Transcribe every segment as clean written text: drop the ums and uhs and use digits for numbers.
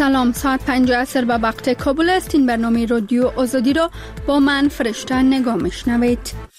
سلام، ساعت 5 عصر به وقت کابل است. این برنامه رادیو آزادی را با من فرشته نگاه میشنوید.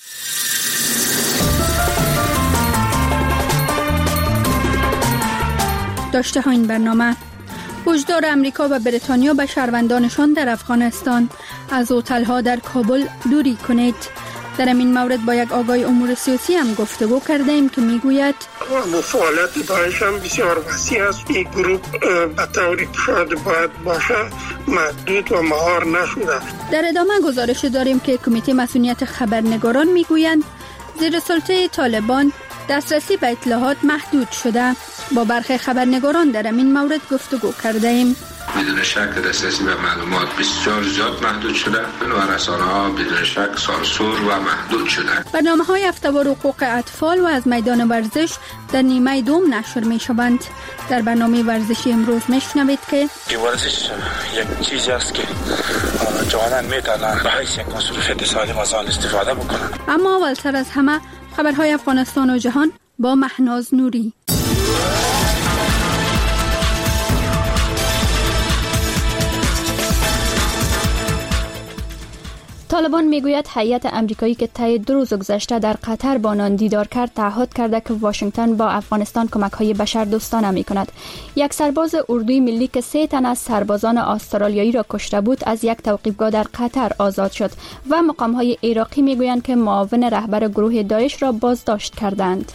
داشته ها این برنامه: هشدار امریکا و بریتانیا به شهروندانشان در افغانستان، از هتل‌ها در کابل دوری کنید. در این مورد با یک آگاه امور سیاسی هم گفتگو کرده ایم که میگوید فعالیت داعش هم بسیار وسیع است. این گروه به طوری که شاید باید باشه محدود و مهار نشده. در ادامه گزارش داریم که کمیته مسئولیت خبرنگاران میگویند زیر سلطه طالبان دسترسی به اطلاعات محدود شده. با برخی خبرنگاران در این مورد گفتگو کرده ایم. بدون شک دسترسی به معلومات بسیار زیاد محدود شده و رسانه‌ها بدون شک سانسور و محدود شده. برنامه‌های هفته‌وار حقوق اطفال و از میدان ورزش در نیمه دوم نشر می‌شوند. در برنامه ورزشی امروز می‌شنوید که ورزش یک چیزی است که جوانان می‌تونن به حیث یک مصروفیت سالم از آن استفاده بکنن. اما اولتر از همه خبرهای افغانستان و جهان با مهناز نوری. طالبان میگوید هیئت آمریکایی که طی 2 روز گذشته در قطر با آنان دیدار کرد تعهد کرده که واشنگتن با افغانستان کمک‌های بشردوستانه می‌کند. یک سرباز اردوی ملی که 3 تن از سربازان استرالیایی را کشته بود از یک توقیفگاه در قطر آزاد شد و مقام‌های عراقی میگویند که معاون رهبر گروه داعش را بازداشت کردند.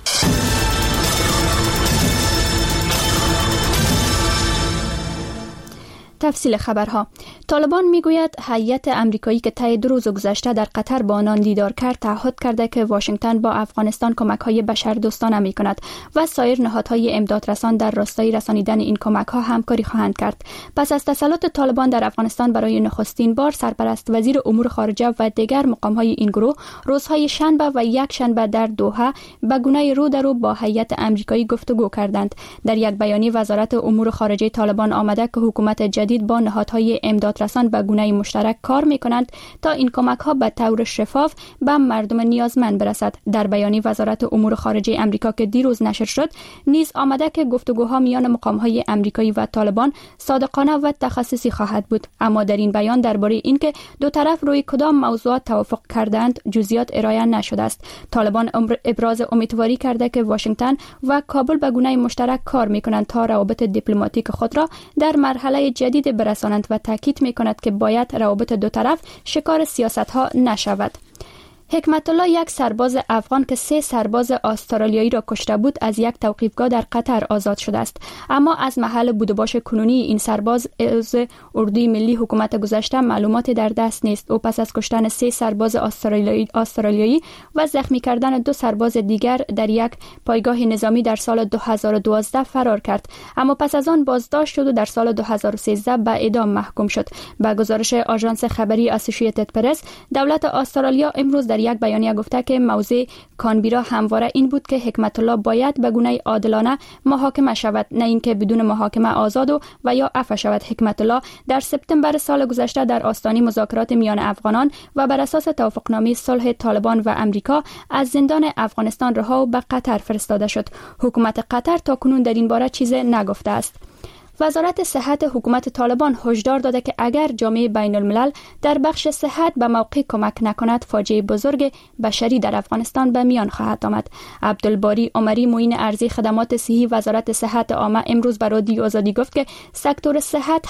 تفصیل خبرها: طالبان میگوید هیئت آمریکایی که طی 2 روز گذشته در قطر با آنان دیدار کرد تعهد کرده که واشنگتن با افغانستان کمک‌های بشردوستانه می‌کند و سایر نهادهای امدادرسان در راستای رسانیدن این کمک‌ها همکاری خواهند کرد. پس از تسلط طالبان در افغانستان برای نخستین بار سرپرست وزیر امور خارجه و دیگر مقام‌های این گروه روزهای شنبه و یک شنبه در دوحه به گونه رو در رو با هیئت آمریکایی گفتگو کردند. در یک بیانیه وزارت امور خارجه طالبان آمده که حکومت جدید با نهادهای امدادرسان به گونه مشترک کار می‌کنند تا این کمک‌ها به طور شفاف به مردم نیازمند برسد. در بیانیه وزارت امور خارجه آمریکا که دیروز نشر شد نیز آمده که گفتگوها میان مقام‌های آمریکایی و طالبان صادقانه و تخصصی خواهد بود. اما در این بیان درباره اینکه دو طرف روی کدام موضوعات توافق کردند جزئیات ارائه نشده است. طالبان ابراز امیدواری کرده که واشنگتن و کابل به گونه مشترک کار می‌کنند تا روابط دیپلماتیک خود را در مرحله جدید برسانند و تاکید می‌کند که باید روابط دو طرف شکار سیاست‌ها نشود. حکمت الله یک سرباز افغان که 3 سرباز استرالیایی را کشته بود از یک توقیفگاه در قطر آزاد شده است، اما از محل بود و باش کنونی این سرباز از اردوی ملی حکومت گذشته معلوماتی در دست نیست. او پس از کشتن 3 سرباز استرالیایی و زخمی کردن 2 سرباز دیگر در یک پایگاه نظامی در سال 2012 فرار کرد، اما پس از آن بازداشت شد و در سال 2013 به اعدام محکوم شد. با گزارش آژانس خبری اسوسییتد پرس، دولت استرالیا امروز در یک بیانیه گفته که موضع کانبرا همواره این بود که حکمت الله باید به گونه عادلانه محاکمه شود، نه اینکه بدون محاکمه آزاد و یا عفو شود. حکمت الله در سپتامبر سال گذشته در آستانه مذاکرات میان افغانان و بر اساس توافقنامه صلح طالبان و امریکا از زندان افغانستان رها و به قطر فرستاده شد. حکومت قطر تاکنون در این باره چیزی نگفته است. وزارت صحت حکومت طالبان هشدار داده که اگر جامعه بین الملل در بخش صحت به موقع کمک نکند فاجعه بزرگ بشری در افغانستان به میان خواهد آمد. عبدالباری عمری معین ارضی خدمات صحی وزارت صحت عامه امروز به رادیو آزادی گفت که سکتور صحت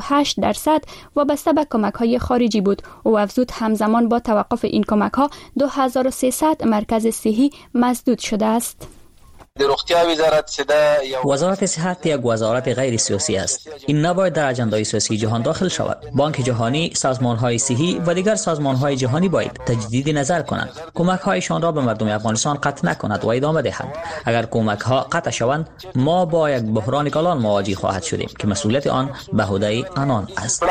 88% وابسته به کمک‌های خارجی بود. او افزود همزمان با توقف این کمک‌ها 2300 مرکز صحی مسدود شده است. وزارت صحت یک وزارت غیر سیاسی است. این نباید در اجندای سیاسی جهان داخل شود. بانک جهانی، سازمان‌های صحی و دیگر سازمان‌های جهانی باید تجدید نظر کنند. کمک‌هایشان را به مردم افغانستان قطع نکنند و ادامه دهند. اگر کمک‌ها قطع شوند، ما با یک بحران کلان مواجه خواهد شدیم که مسئولیت آن به عهده آنان است.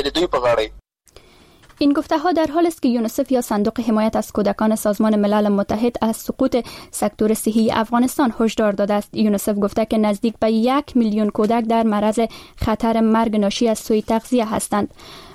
این گفته‌ها در حالی است که یونیسف یا صندوق حمایت از کودکان سازمان ملل متحد از سقوط سکتور صحی افغانستان هشدار داده است. یونیسف گفته که نزدیک به 1 میلیون کودک در معرض خطر مرگ ناشی از سوء تغذیه هستند.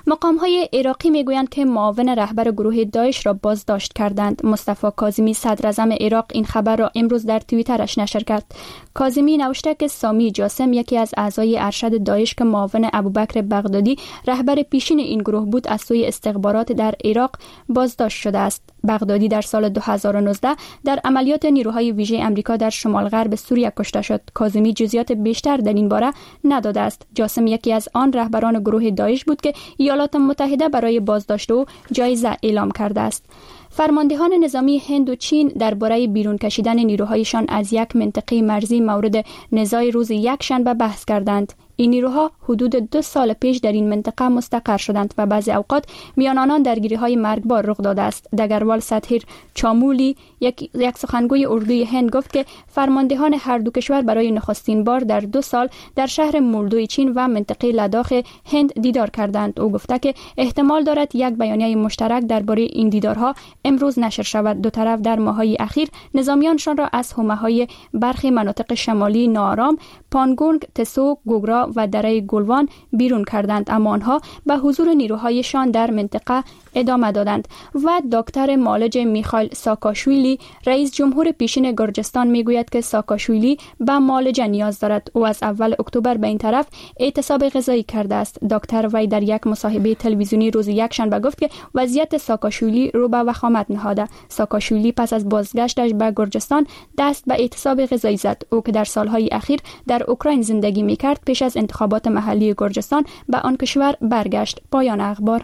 مقام‌های عراقی میگویند که معاون رهبر گروه داعش را بازداشت کردند. مصطفی کاظمی صدراعظم عراق این خبر را امروز در توییترش نشر کرد. کاظمی نوشته که سامی جاسم یکی از اعضای ارشد داعش که معاون ابوبکر بغدادی رهبر پیشین این گروه بود از سوی استخبارات در عراق بازداشت شده است. بغدادی در سال 2019 در عملیات نیروهای ویژه آمریکا در شمال غرب سوریه کشته شد. کاظمی جزئیات بیشتر در این باره نداده است. جاسم یکی از آن رهبران گروه داعش بود که ایالات متحده برای بازداشت او جایزه اعلام کرده است. فرماندهان نظامی هند و چین درباره بیرون کشیدن نیروهایشان از یک منطقه مرزی مورد نزاع روز یکشنبه بحث کردند. این نیروها حدود 2 سال پیش در این منطقه مستقر شدند و بعضی اوقات میان آنان درگیری‌های مرگبار رخ داده است. دگروال سطحیر چامولی یک سخنگوی اردوی هند گفت که فرماندهان هر دو کشور برای نخستین بار در 2 سال در شهر مولدوی چین و منطقه لداخ هند دیدار کردند. او گفته که احتمال دارد یک بیانیه مشترک درباره این دیدارها امروز نشر شود. دو طرف در ماه‌های اخیر نظامیانشان را از حومه‌های برخی مناطق شمالی ناآرام پانگونگ، تسو، گوگرا و دره گلوان بیرون کردند، اما آنها به حضور نیروهایشان در منطقه ادامه دادند. و دکتر معالج میخائیل ساکاشویلی رئیس جمهور پیشین گرجستان میگوید که ساکاشویلی به معالجه نیاز دارد. او از اول اکتبر به این طرف اعتصاب غذایی کرده است. دکتر وی در یک مصاحبه تلویزیونی روز یکشنبه گفت که وضعیت ساکاشویلی رو به وخامت نهاده. ساکاشویلی پس از بازگشتش به گرجستان دست به اعتصاب غذایی زد. او که در سالهای اخیر در اوکراین زندگی میکرد پیش از انتخابات محلی گرجستان به آن کشور برگشت. پایان اخبار.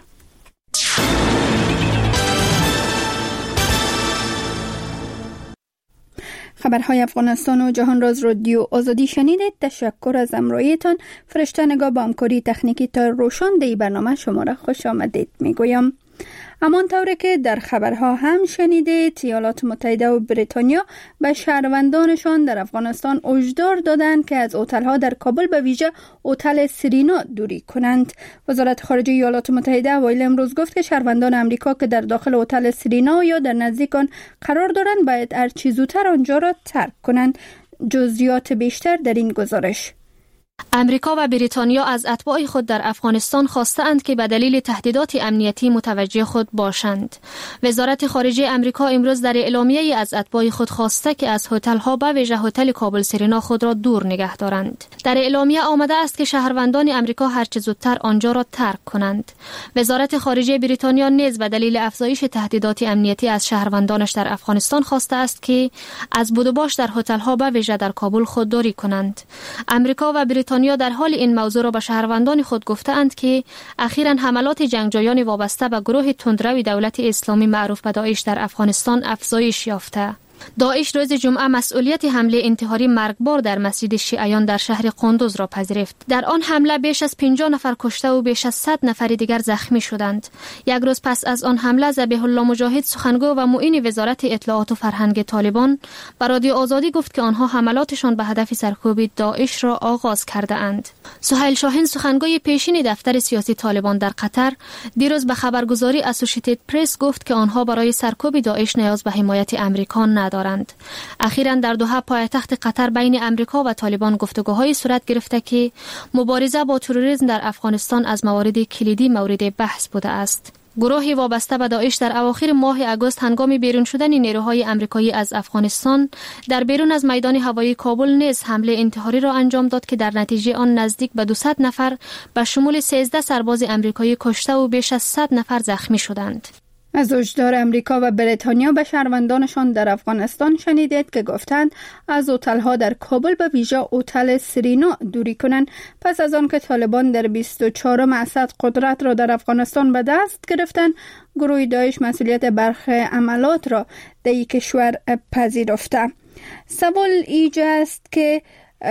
خبرهای افغانستان و جهان راز رادیو آزادی شنیدید. تشکر از همراهیتان. فرشته نگاه با همکاری تکنیکی تا روشن دی برنامه شما را خوش آمدید میگویم. همان طوری که در خبرها هم شنیدید، ایالات متحده و بریتانیا به شهروندانشان در افغانستان هشدار دادند که از هتل‌ها در کابل به ویژه هتل سرینا دوری کنند. وزارت خارجه ایالات متحده اوایل امروز گفت که شهروندان امریکا که در داخل هتل سرینا یا در نزدیک آن قرار دارند باید هر چه زودتر آنجا را ترک کنند. جزئیات بیشتر در این گزارش. امریکا و بریتانیا از اتباع خود در افغانستان خواستند که به دلیل تهدیدات امنیتی متوجه خود باشند. وزارت خارجه امریکا امروز در اعلامیه‌ای از اتباع خود خواسته که از هتل‌ها به ویژه هتل کابل سرینا خود را دور نگه دارند. در اعلامیه آمده است که شهروندان امریکا هر چه زودتر آنجا را ترک کنند. وزارت خارجه بریتانیا نیز به دلیل افزایش تهدیدات امنیتی از شهروندانش در افغانستان خواسته است که از بود و باش در هتل‌ها به ویژه در کابل خودداری کنند. امریکا و بریتانیا در حال این موضوع را به شهروندان خود گفته‌اند که اخیراً حملات جنگجویان وابسته به گروه تندرو دولت اسلامی معروف به داعش در افغانستان افزایش یافته. داعش روز جمعه مسئولیت حمله انتحاری مرگبار در مسجد شیعیان در شهر قندوز را پذیرفت. در آن حمله بیش از 50 نفر کشته و بیش از 100 نفر دیگر زخمی شدند. یک روز پس از آن حمله ذبیح الله مجاهد سخنگو و معین وزارت اطلاعات و فرهنگ طالبان به رادیو آزادی گفت که آنها حملاتشان به هدف سرکوب داعش را آغاز کرده اند. سهیل شاهین سخنگوی پیشین دفتر سیاسی طالبان در قطر دیروز به خبرگزاری اسوسییتد پرس گفت که آنها برای سرکوب داعش نیاز به حمایت امریکا دارند. اخیراً در دوحه پایتخت قطر بین امریکا و طالبان گفتگوهای صورت گرفته که مبارزه با تروریسم در افغانستان از موارد کلیدی مورد بحث بوده است. گروهی وابسته به داعش در اواخر ماه آگوست هنگام بیرون شدن نیروهای آمریکایی از افغانستان در بیرون از میدان هوایی کابل نیز حمله انتحاری را انجام داد که در نتیجه آن نزدیک به 200 نفر به شمول 13 سرباز آمریکایی کشته و بیش از 100 نفر زخمی شدند. از هشدار امریکا و بریتانیا به شهروندانشان در افغانستان شنیدید که گفتند از هتل‌ها در کابل به ویژه هتل سرینا دوری کنند پس از آن که طالبان در 24 اسد قدرت را در افغانستان به دست گرفتند. گروه داعش مسئولیت برخی عملات را در این کشور پذیرفته. سوال ایجاست که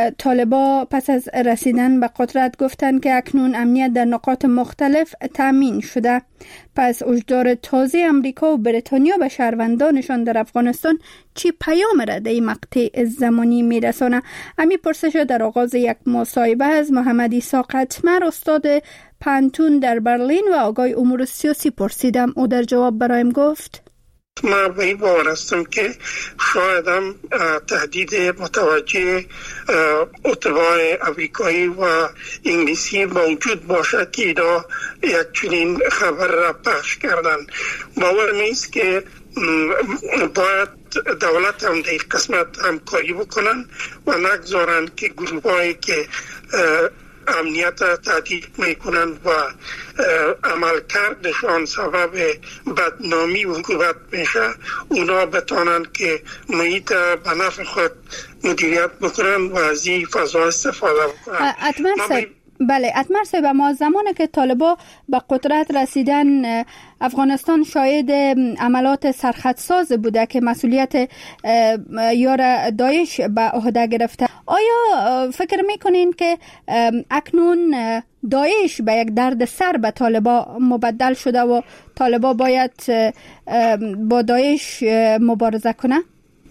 طالبان پس از رسیدن به قدرت گفتند که اکنون امنیت در نقاط مختلف تامین شده. پس هشدار تازه امریکا و بریتانیا به شهروندانشان در افغانستان چی پیام را در این مقطع زمانی میرسانه؟ امی پرسش در آغاز یک مصاحبه از محمد عیسی قطمر استاد پانتون در برلین و آقای امور سیاسی پرسیدم. او در جواب برایم گفت من به این باور هستم که شاید هم تهدید متوجه اتباع امریکایی و انگلیسی موجود باشد که اینا یک چنین خبر را پخش کردن. باور نیست که باید دولت هم در قسمت همکاری بکنن و نگذارن که گروهایی که امنیت تهدید میکنن و عملکردشان سبب بدنامی و حکومت میشه، اونا بتانن که محیط به نفع خود مدیریت بکنن و از این فضا استفاده بکنن. بله اتمر صاحب، ما زمانی که طالبان به قدرت رسیدن افغانستان شاهد عملات سرخطساز بوده که مسئولیت یار داعش به عهده گرفته. آیا فکر میکنین که اکنون داعش به یک درد سر به طالبان مبدل شده و طالبان باید با داعش مبارزه کنه؟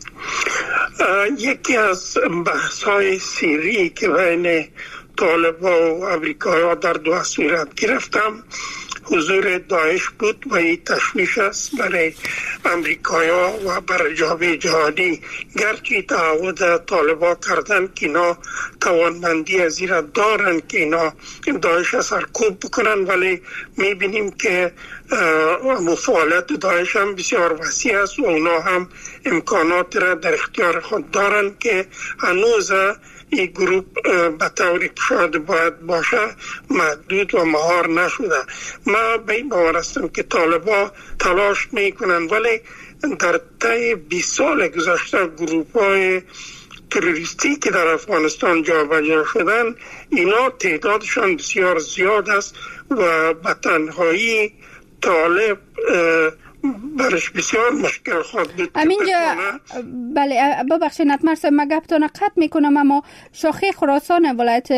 یکی از بحث‌های سیری که بین طالبان و امریکایی در دو صورت گرفتم حضور داعش بود و این تشویش است برای امریکایی و برای جامعه جهانی. گرچه تعهد طالبان کردن که اینا توانمندی از این را دارن که اینا داعش سرکوب بکنن، ولی میبینیم که فعالیت داعش هم بسیار وسیع است و اونا هم امکانات را در اختیار خود دارن که هنوز این گروه به طوری که شاید باید باشه محدود و مهار نشده. من به این باور هستم که طالبان تلاش میکنن، ولی در طی 20 سال گذشته گروه‌های تروریستی که در افغانستان جابجا شدن اینا تعدادشان بسیار زیاد است و به تنهایی طالب برش بسیار مشکل خواهد بود. همینجا بله ببخشید اتمر صاحب من گپتون قطع میکنم، اما شاخه خراسان ولایت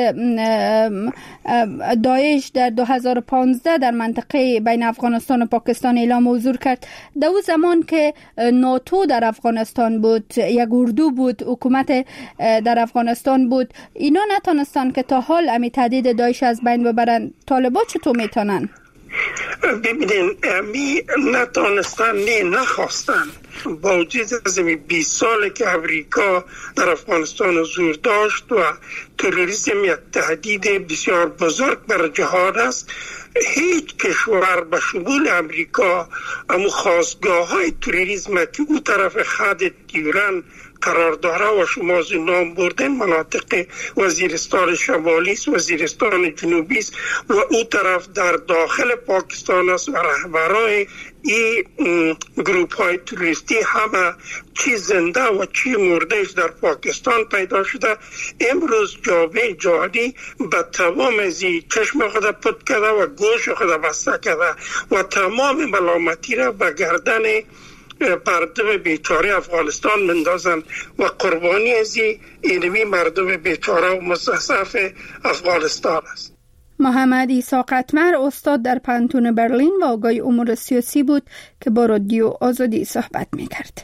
داعش در 2015 در منطقه بین افغانستان و پاکستان اعلام حضور کرد. در اون زمان که ناتو در افغانستان بود، یک اردو بود، حکومت در افغانستان بود، اینا نتونستن که تا حال امی تهدید داعش از بین ببرن. طالبان چطور میتونن؟ ببینین امی نتانستن نخواستن. با وجود از 20 ساله که امریکا در افغانستان حضور داشت و تروریسم یک تهدید بسیار بزرگ بر جهان است، هیچ کشور به شمول امریکا اما خواستگاه های تروریسم که او طرف خط ایران قرار داره و شما از نام بردن مناطق وزیرستان شمالی است، وزیرستان جنوبی است و او طرف در داخل پاکستان است و رهبرای این گروپ های تروریستی همه چی زنده و چی مردهش در پاکستان پیدا شده. امروز جامعه جهانی به تمام از چشم خود پت کرده و گوش خود بسته کرده و تمام ملامتی را به گردن مردم بیچاره افغانستان مندازن و قربانی از اینمی مردم بیچاره و مستضعف افغانستان است. محمد عیسی قطمر استاد در پانتون برلین و آگای امور سیاسی بود که با رادیو آزادی صحبت می‌کرد.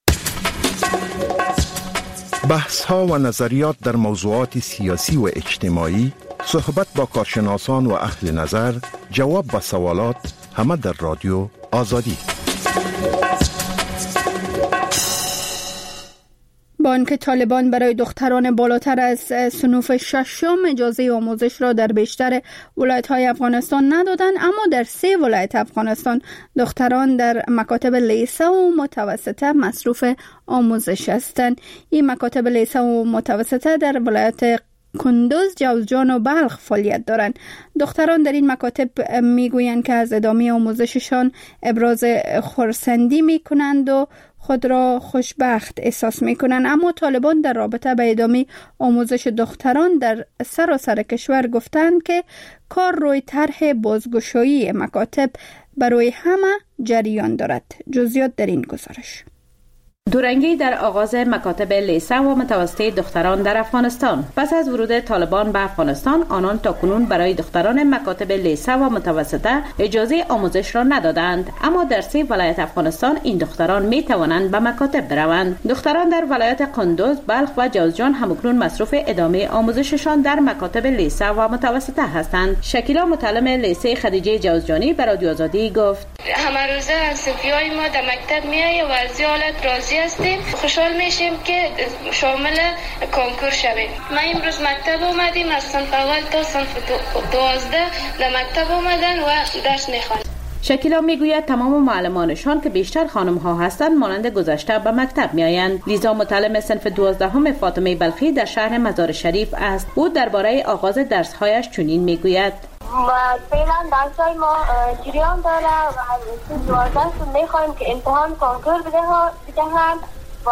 بحث‌ها و نظریات در موضوعات سیاسی و اجتماعی، صحبت با کارشناسان و اهل نظر، جواب به سوالات، همه در رادیو آزادی. بانک طالبان برای دختران بالاتر از صنف ششم اجازه آموزش را در بیشتر ولایت‌های افغانستان ندادند، اما در 3 ولایت افغانستان دختران در مکاتب لیسه و متوسطه مصروف آموزش هستند. این مکاتب لیسه و متوسطه در ولایت کندوز، جوزجان و بلخ فعالیت دارند. دختران در این مکاتب میگویند که از ادامه آموزششان ابراز خرسندی میکنند و خود را خوشبخت احساس میکنند، اما طالبان در رابطه به ادامه آموزش دختران در سراسر کشور گفتند که کار روی طرح بازگشایی مکاتب برای همه جریان دارد. جزئیات در این گزارش. دورنگی در آغاز مکاتب لیسه و متوسطه دختران در افغانستان. پس از ورود طالبان به افغانستان، آنان تاکنون برای دختران مکاتب لیسه و متوسطه اجازه آموزش را ندادند، اما در 3 ولایت افغانستان این دختران می توانند به مکاتب بروند. دختران در ولایت قندوز، بلخ و جوزجان همکنون مصروف ادامه آموزششان در مکاتب لیسه و متوسطه هستند. شکیلا متعلم لیسه خدیجه جوزجانی به رادیو آزادی گفت: همه روزه از صفیای ما در مکتب میایه و از حالت راضی هستیم. خوشحال میشیم که شامل کنکور شویم. ما امروز مکتب اومدیم، از صنف اول تا صنف 12 در مکتب اومدن و درس میخوان. شکیلا میگوید تمام معلمانشان که بیشتر خانم ها هستند مانند گذشته به مکتب میآیند. لیزا متعلم صنف 12 فاطمه بلخی در شهر مزار شریف است. او درباره آغاز درس هایش چنین میگوید: فعلا درسای ما جریان داره و 12 میخوایم که امتحان کنکور بدهند و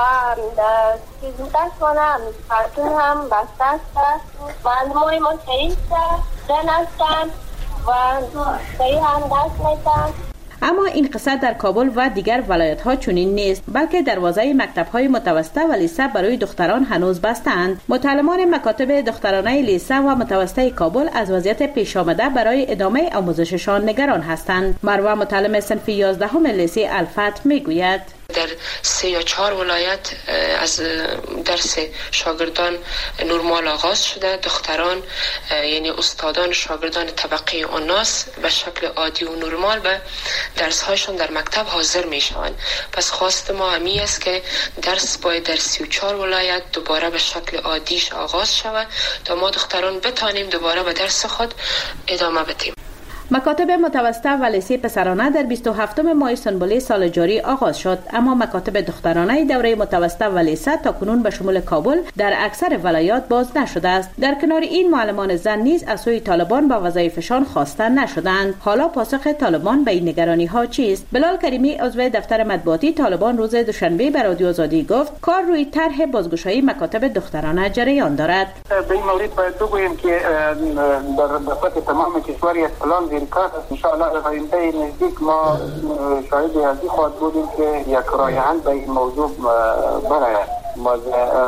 درس کنم کارتون هم بسته است. معلمای ما شریف زن هستند و صحیح هم درس میدن. اما این قصه در کابل و دیگر ولایت ها چنین نیست، بلکه دروازه مکتب های متوسطه و لیسه برای دختران هنوز بستند. متعلمان مکاتب دخترانه لیسه و متوسطه کابل از وضعیت پیش آمده برای ادامه آموزششان نگران هستند. مروه متعلم صنف 11 لیسه الفتح میگوید: در 3 یا 4 ولایت از درس شاگردان نرمال آغاز شده. دختران یعنی استادان شاگردان طبقه اوناس به شکل عادی و نرمال به درس هایشان در مکتب حاضر می شوند. پس خواست ما همی است که درس باید در 34 ولایت دوباره به شکل عادیش آغاز شود تا ما دختران بتانیم دوباره به درس خود ادامه بدیم. مکاتب متوسطه و لیسه پسرانه در 27 ماه سنبله سال جاری آغاز شد، اما مکاتب دخترانه دوره متوسطه و لیسه تا کنون به شمول کابل در اکثر ولایات باز نشده است. در کنار این معلمان زن نیز از سوی طالبان با وظایفشان خواسته نشدند. حالا پاسخ طالبان به این نگرانی ها چیست؟ بلال کریمی عضو دفتر مطبوعاتی طالبان روز دوشنبه به رادیو آزادی گفت کار روی طرح بازگشایی مکاتب دخترانه جریان دارد. به این مورد باید بگوییم که در دفعه تمام کشور اسلام کار است. ان شاء الله در آینده نزدیک ما شاهد ازی خواهد بودیم که یک رای حل به این موضوع برآید. ما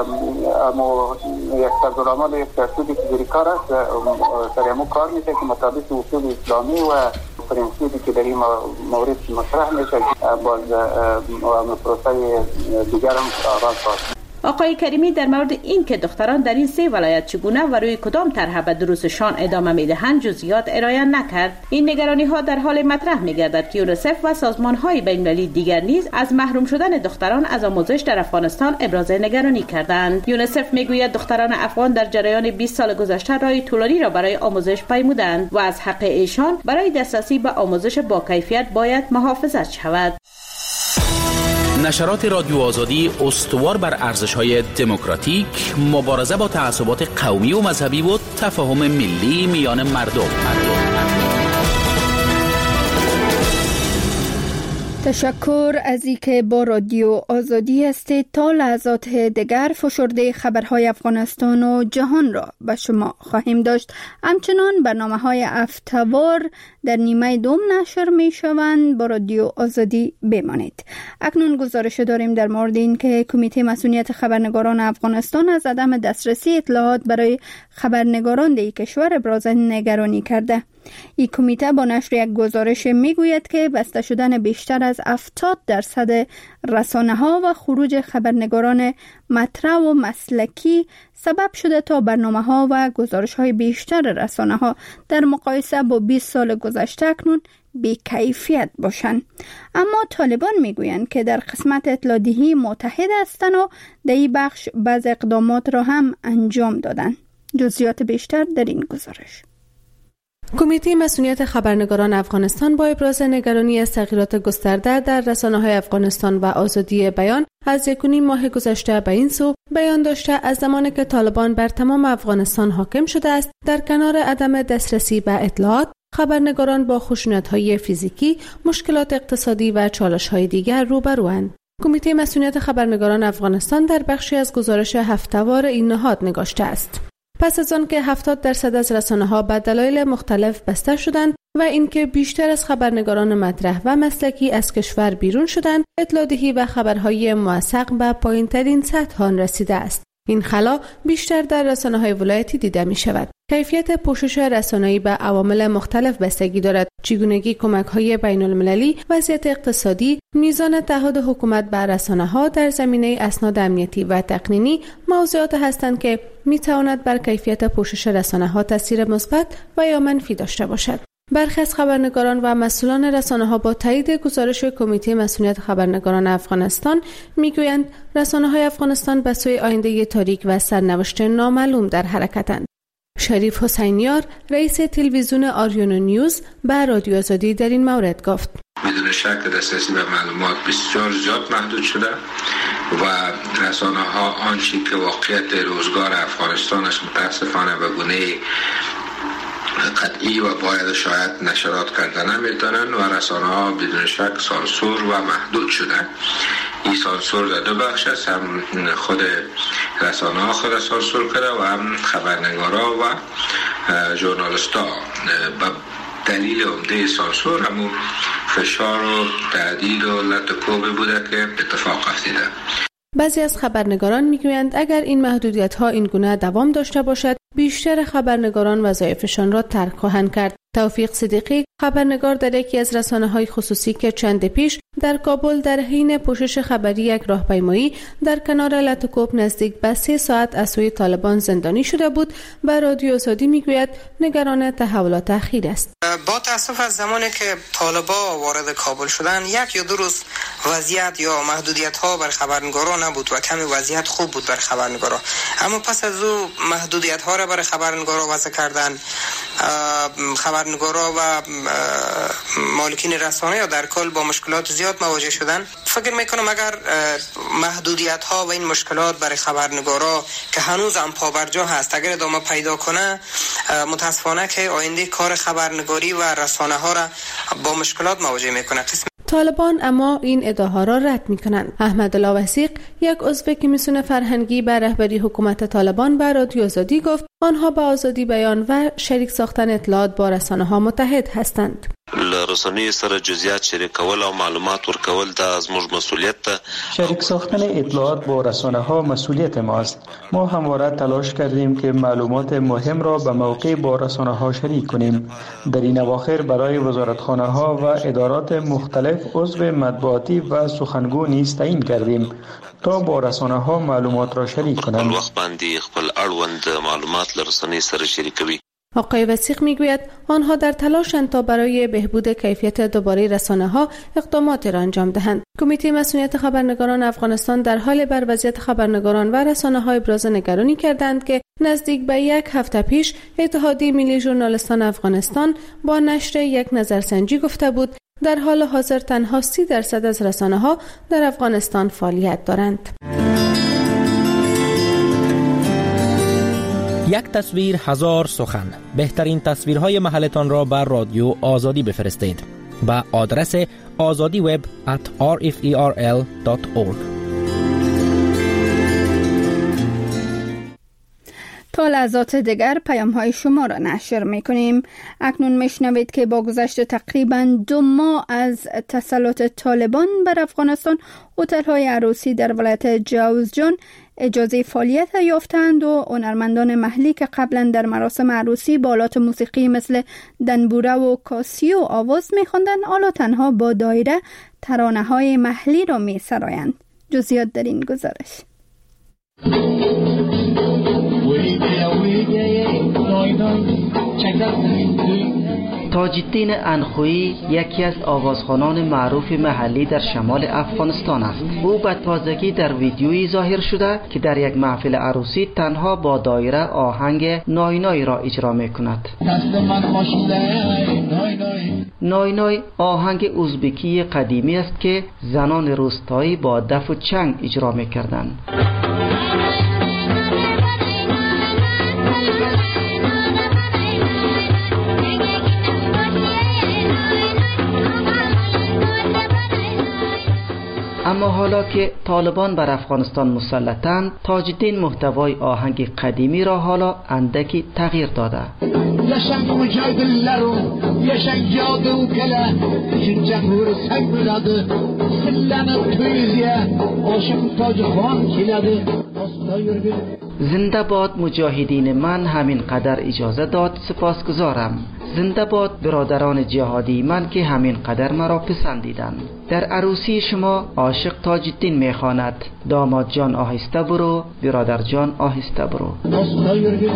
یک سرگرامال یک ترتیبی که در کار است سریمو کار میشه که مطابق اصول اسلامی و پرنسیبی که در این مورد مطرح میشه باز پروسه دیگر هم آغاز شد. آقای کریمی در مورد این که دختران در این 3 ولایت چگونه و روی کدام طرح به دروسشان ادامه میدهند جزئیات ارائه نکرد. این نگرانی ها در حال مطرح میگردد که یونیسف و سازمان های بین‌المللی دیگر نیز از محروم شدن دختران از آموزش در افغانستان ابراز نگرانی کردند. یونیسف میگوید دختران افغان در جریان 20 سال گذشته راه طولانی را برای آموزش پیمودند و از حق ایشان برای دسترسی به آموزش با کیفیت باید محافظت شود. نشرات رادیو آزادی استوار بر ارزش‌های دموکراتیک، مبارزه با تعصبات قومی و مذهبی و تفاهم ملی میان مردم. تشکر از اینکه با رادیو آزادی هستید. تا لحظات دیگر فشرده خبرهای افغانستان و جهان را به شما خواهیم داشت. همچنان برنامه‌های هفته‌وار در نیمه دوم نشر می شوند. با رادیو آزادی بمانید. اکنون گزارش داریم در مورد این که کمیته مسئولیت خبرنگاران افغانستان از عدم دسترسی اطلاعات برای خبرنگاران در کشور ابراز نگرانی کرده. این کمیته با نشر یک گزارش میگوید که بسته شدن بیشتر از 70% رسانه‌ها و خروج خبرنگاران مطرح و مسلکی سبب شده تا برنامه‌ها و گزارش‌های بیشتر رسانه‌ها در مقایسه با 20 سال گذشته اکنون بی‌کیفیت باشند. اما طالبان میگویند که در قسمت اطلاع‌دهی متحد هستند و در این بخش بعض اقدامات را هم انجام دادند. جزئیات بیشتر در این گزارش. کمیته مسئولیت خبرنگاران افغانستان با ابراز نگرانی از تغییرات گسترده در رسانه‌های افغانستان و آزادی بیان از 1.5 ماه گذشته به این سو بیان داشته از زمانی که طالبان بر تمام افغانستان حاکم شده است، در کنار عدم دسترسی به اطلاعات، خبرنگاران با خشونت‌های فیزیکی، مشکلات اقتصادی و چالش‌های دیگر روبروند. کمیته مسئولیت خبرنگاران افغانستان در بخشی از گزارش هفته‌وار این نهاد نگاشته است. پس از آن که 70% از رسانه‌ها به دلایل مختلف بسته شدند و اینکه بیشتر از خبرنگاران مطرح و مسلکی از کشور بیرون شدند، اطلاع‌دهی و خبرهای موثق به پایین‌ترین سطح آن رسیده است. این خلا بیشتر در رسانه‌های ولایتی دیده می‌شود. کیفیت پوشش رسانه‌ای به عوامل مختلف بستگی دارد. چگونگی کمک‌های بین‌المللی، وضعیت اقتصادی، میزان تعهد حکومت بر رسانه‌ها در زمینه اسناد امنیتی و تقنینی موضوعات هستند که می‌تواند بر کیفیت پوشش رسانه‌ها تاثیر مثبت و یا منفی داشته باشد. برخی از خبرنگاران و مسئولان رسانه‌ها با تایید گزارش کمیته مسئولیت خبرنگاران افغانستان میگویند رسانه‌های افغانستان به سوی آینده تاریک و سرنوشت نامعلوم در حرکتند. شریف حسینیار، رئیس تلویزیون آریون نیوز، به رادیو آزادی در این مورد گفت: بدون شک دسترسی به معلومات بسیار زیاد محدود شده و رسانه‌ها آنچه که واقعیت روزگار افغانستان است متاسفانه به گونه قطعی و باید شاید نشرات کردن نمیتونن و رسانه‌ها بدون شک سانسور و محدود شدن. این سانسور در دو بخش است، هم خود رسانه‌ها خود سانسور کرده و هم خبرنگارا و ژورنالیست‌ها. به دلیل عمده سانسور همون فشار و تهدید و لط و کوبی بوده که اتفاق افتیده. بعضی از خبرنگاران میگویند اگر این محدودیت‌ها این گونه دوام داشته باشد، بیشتر خبرنگاران وظایفشان را ترک خواهند کرد. توفیق صدیقی، خبرنگار در یکی از رسانه‌های خصوصی که چند پیش در کابل در حین پوشش خبری یک راهپیمایی در کنار لطوکوب نزدیک به 3 ساعت از سوی طالبان زندانی شده بود، به رادیو آزادی میگوید نگران تحولات اخیر است. با تاسف از زمانی که طالبان وارد کابل شدن، 1 یا 2 روز وضعیت یا محدودیت‌ها بر خبرنگاران نبود و کمی وضعیت خوب بود بر خبرنگاران. اما پس از او محدودیت‌ها را بر خبرنگاران وضع کردن. خبرنگارا و مالکین رسانه در کل با مشکلات زیاد مواجه شدن. فکر میکنم اگر محدودیت ها و این مشکلات برای خبرنگارا که هنوز هم پابرجا هست اگر ادامه پیدا کنه، متاسفانه که آینده کار خبرنگاری و رسانه ها را با مشکلات مواجه میکنه. طالبان اما این ادعاها را رد میکنند. احمدالله وثیق، یک عضو کمیسیون فرهنگی به رهبری حکومت طالبان، به رادیو آزادی گفت آنها با آزادی بیان و شریک ساختن اطلاعات با رسانه‌ها متحد هستند. رسانه‌ای سره جزئیات شریکول او معلومات ورکول د زموږ مسئولیت ده. شریک ساختن اطلاعات با رسانه‌ها مسئولیت ماست. ما همواره تلاش کردیم که معلومات مهم را به موقع با رسانه‌ها شریک کنیم. در این اواخر برای وزارتخانه‌ها و ادارات مختلف عضو مطبوعاتی و سخنگو نیز تعیین کردیم تا با رسانه‌ها معلومات را شریک کنند. وقت باندې خپل اړوند معلومات لرسنې سره شریکوي. آقای وثیق میگوید آنها در تلاشند تا برای بهبود کیفیت دوباره رسانه‌ها اقدامات را انجام دهند. کمیته مسئولیت خبرنگاران افغانستان در حال بر وضعیت خبرنگاران و رسانه‌ها ابراز نگرانی کردند که نزدیک به 1 هفته پیش اتحادیه ملی ژورنالیستان افغانستان با نشر یک نظرسنجی گفته بود در حال حاضر تنها 30% از رسانه‌ها در افغانستان فعالیت دارند. یک تصویر هزار سخن. بهترین تصویرهای محلتان را بر رادیو آزادی بفرستید به آدرس azadiweb@rferl.org. تا لحظات دیگر پیام های شما را نشر می کنیم. اکنون میشنوید که با گذشت تقریبا 2 ماه از تسلط طالبان بر افغانستان، هتل های عروسی در ولایت جوزجان اجازه فعالیت یافتند و هنرمندان محلی که قبلا در مراسم عروسی با آلات موسیقی مثل دنبوره و کاسیو آواز می‌خواندند، حالا تنها با دایره ترانه‌های محلی را می‌سرایند. جزئیات در این گزارش. تاج‌الدین انخویی یکی از آوازخوانان معروف محلی در شمال افغانستان است. او به تازگی در ویدیویی ظاهر شده که در یک محفل عروسی تنها با دایره آهنگ نای نای را اجرا می‌کند. نای نای آهنگ ازبکی قدیمی است که زنان روستایی با دف و چنگ اجرا می‌کردند. اما حالا که طالبان بر افغانستان مسلطند، تاج الدین محتوای آهنگ قدیمی را حالا اندکی تغییر داده. Yaşam mücadeleleri, yaşam cadı ukala, Şincan hırsak buladı, Sillana tüyüzye, Aşık Tacı Khan kiladi, Asla yürgün. زنده باد مجاهدین من همین قدر اجازه داد سپاسگزارم. زنده باد برادران جهادی من که همین قدر مرا پسندیدند. در عروسی شما عاشق تاج الدین میخواند داماد جان آهسته برو، برادر جان آهسته برو. Asla yürgün,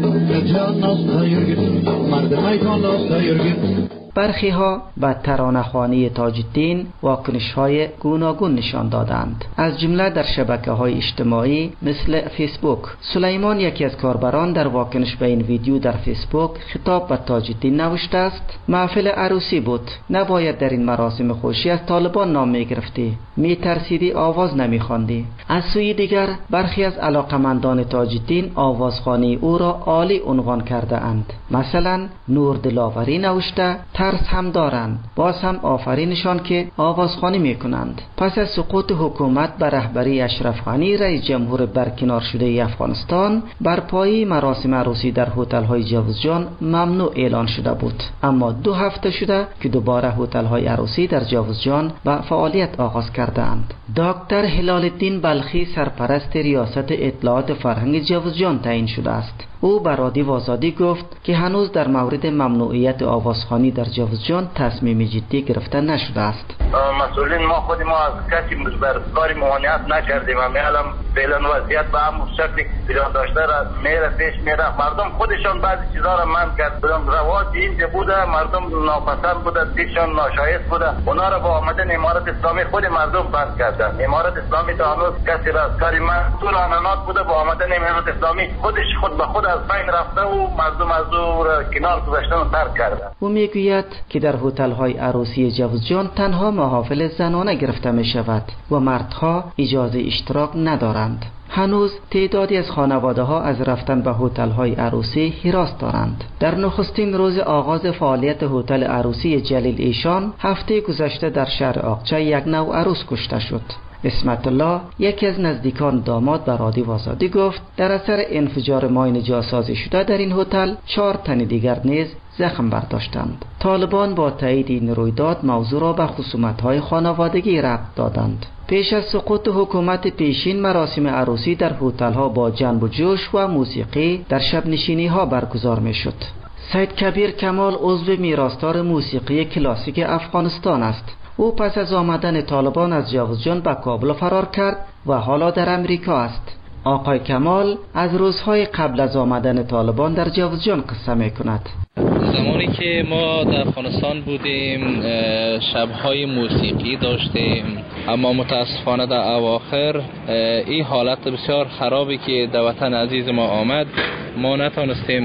Can asla yürgün, Mardımay kan asla yürgün. برخی ها به ترانه‌خوانی تاج الدین واکنش های گوناگون نشان دادند، از جمله در شبکه های اجتماعی مثل فیسبوک. سلیمان، یکی از کاربران، در واکنش به این ویدیو در فیسبوک خطاب به تاج الدین نوشته است: محفل عروسی بود، نباید در این مراسم خوشی از طالبان نام می گرفتی، می ترسیدی آواز نمی خواندی. از سوی دیگر برخی از علاقمندان تاج الدین آوازخوانی او را عالی عنوان کرده اند. مثلا نور دلاوری نوشته: ترس هم دارند، باز هم آفرینشان که آوازخوانی میکنند. پس از سقوط حکومت بر رهبری اشرف غنی رئیس جمهور برکنار شده افغانستان، برپایی مراسم عروسی در هتل‌های جوزجان ممنوع اعلان شده بود، اما 2 هفته شده که دوباره هتل‌های عروسی در جوزجان به فعالیت آغاز کرده‌اند. دکتر هلال الدین بلخی سرپرست ریاست اطلاعات فرهنگ جوزجان تعیین شده است. او بر رادیو آزادی گفت که هنوز در مورد ممنوعیت آوازخوانی در جوزجان تصمیم جدی گرفته نشده است. مسئولین ما خود ما از کسی بر کاری ممانعت نکردیم. میالم فعلا وضعیت به همون شکلی پیدا داشته را میره پیش میره. مردم خودشان بعضی چیزا را منع کرد. رواج اینجا بوده، مردم ناپسند بوده، دیشان ناشایست بوده، اونا را با آمدن امارت اسلامی خود مردم بند کردن. امارت اسلامی تا هنوز کسی را از کاری منصور آنانات بوده، با آمدن امارت اسلامی خودش خود به خود از بین رفته و مردم از او کنار گذاشتن و ترک کردن. او میگوید که در هتل‌های عروسی جوزجان تنها محافل زنانه گرفته می شود و مردها اجازه اشتراک ندارند. هنوز تعدادی از خانواده‌ها از رفتن به هتل‌های عروسی هراس دارند. در نخستین روز آغاز فعالیت هتل عروسی جلیل ایشان هفته گذشته در شهر آقچه یک نو عروس کشته شد. اسمت الله، یکی از نزدیکان داماد، به رادیو آزادی گفت در اثر انفجار ماین جاسازی شده در این هتل 4 تن دیگر نیز زخم برداشتند. طالبان با تایید این رویداد موضوع را به خصومت‌های خانوادگی ربط دادند. پیش از سقوط حکومت پیشین مراسم عروسی در هتل‌ها با جنب و جوش و موسیقی در شب نشینی‌ها برگزار می‌شد. سید کبیر کمال عضو میراثدار موسیقی کلاسیک افغانستان است. او پس از آمدن طالبان از جوزجان به کابل فرار کرد و حالا در امریکا است. آقای کمال از روزهای قبل از آمدن طالبان در جوزجان قصه می کند. زمانی که ما در افغانستان بودیم شبهای موسیقی داشتیم، اما متاسفانه در اواخر این حالت بسیار خرابی که در وطن عزیز ما آمد، ما نتونستیم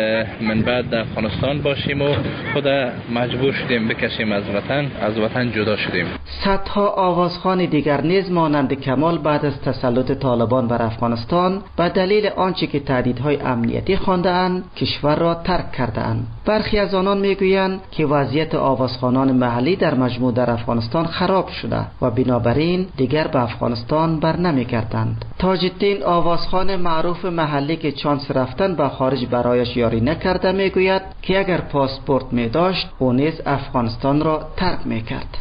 من بعد در افغانستان باشیم و خود مجبور شدیم بکشیم از وطن جدا شدیم. صدها آوازخوان دیگر نیز مانند کمال بعد از تسلط طالبان بر افغانستان به دلیل آنچه که تهدیدهای امنیتی خوانده‌اند کشور را ترک کرده‌اند. برخی از آنان میگویند که وضعیت آوازخوانان محلی در مجموع در افغانستان خراب شده و بنابراین دیگر به افغانستان بر نمیگردند. تاج الدین، آوازخوان معروف محلی که چانس رفتن به خارج برایش یاری نکرده، میگوید که اگر پاسپورت می داشت او نیز افغانستان را ترک میکرد.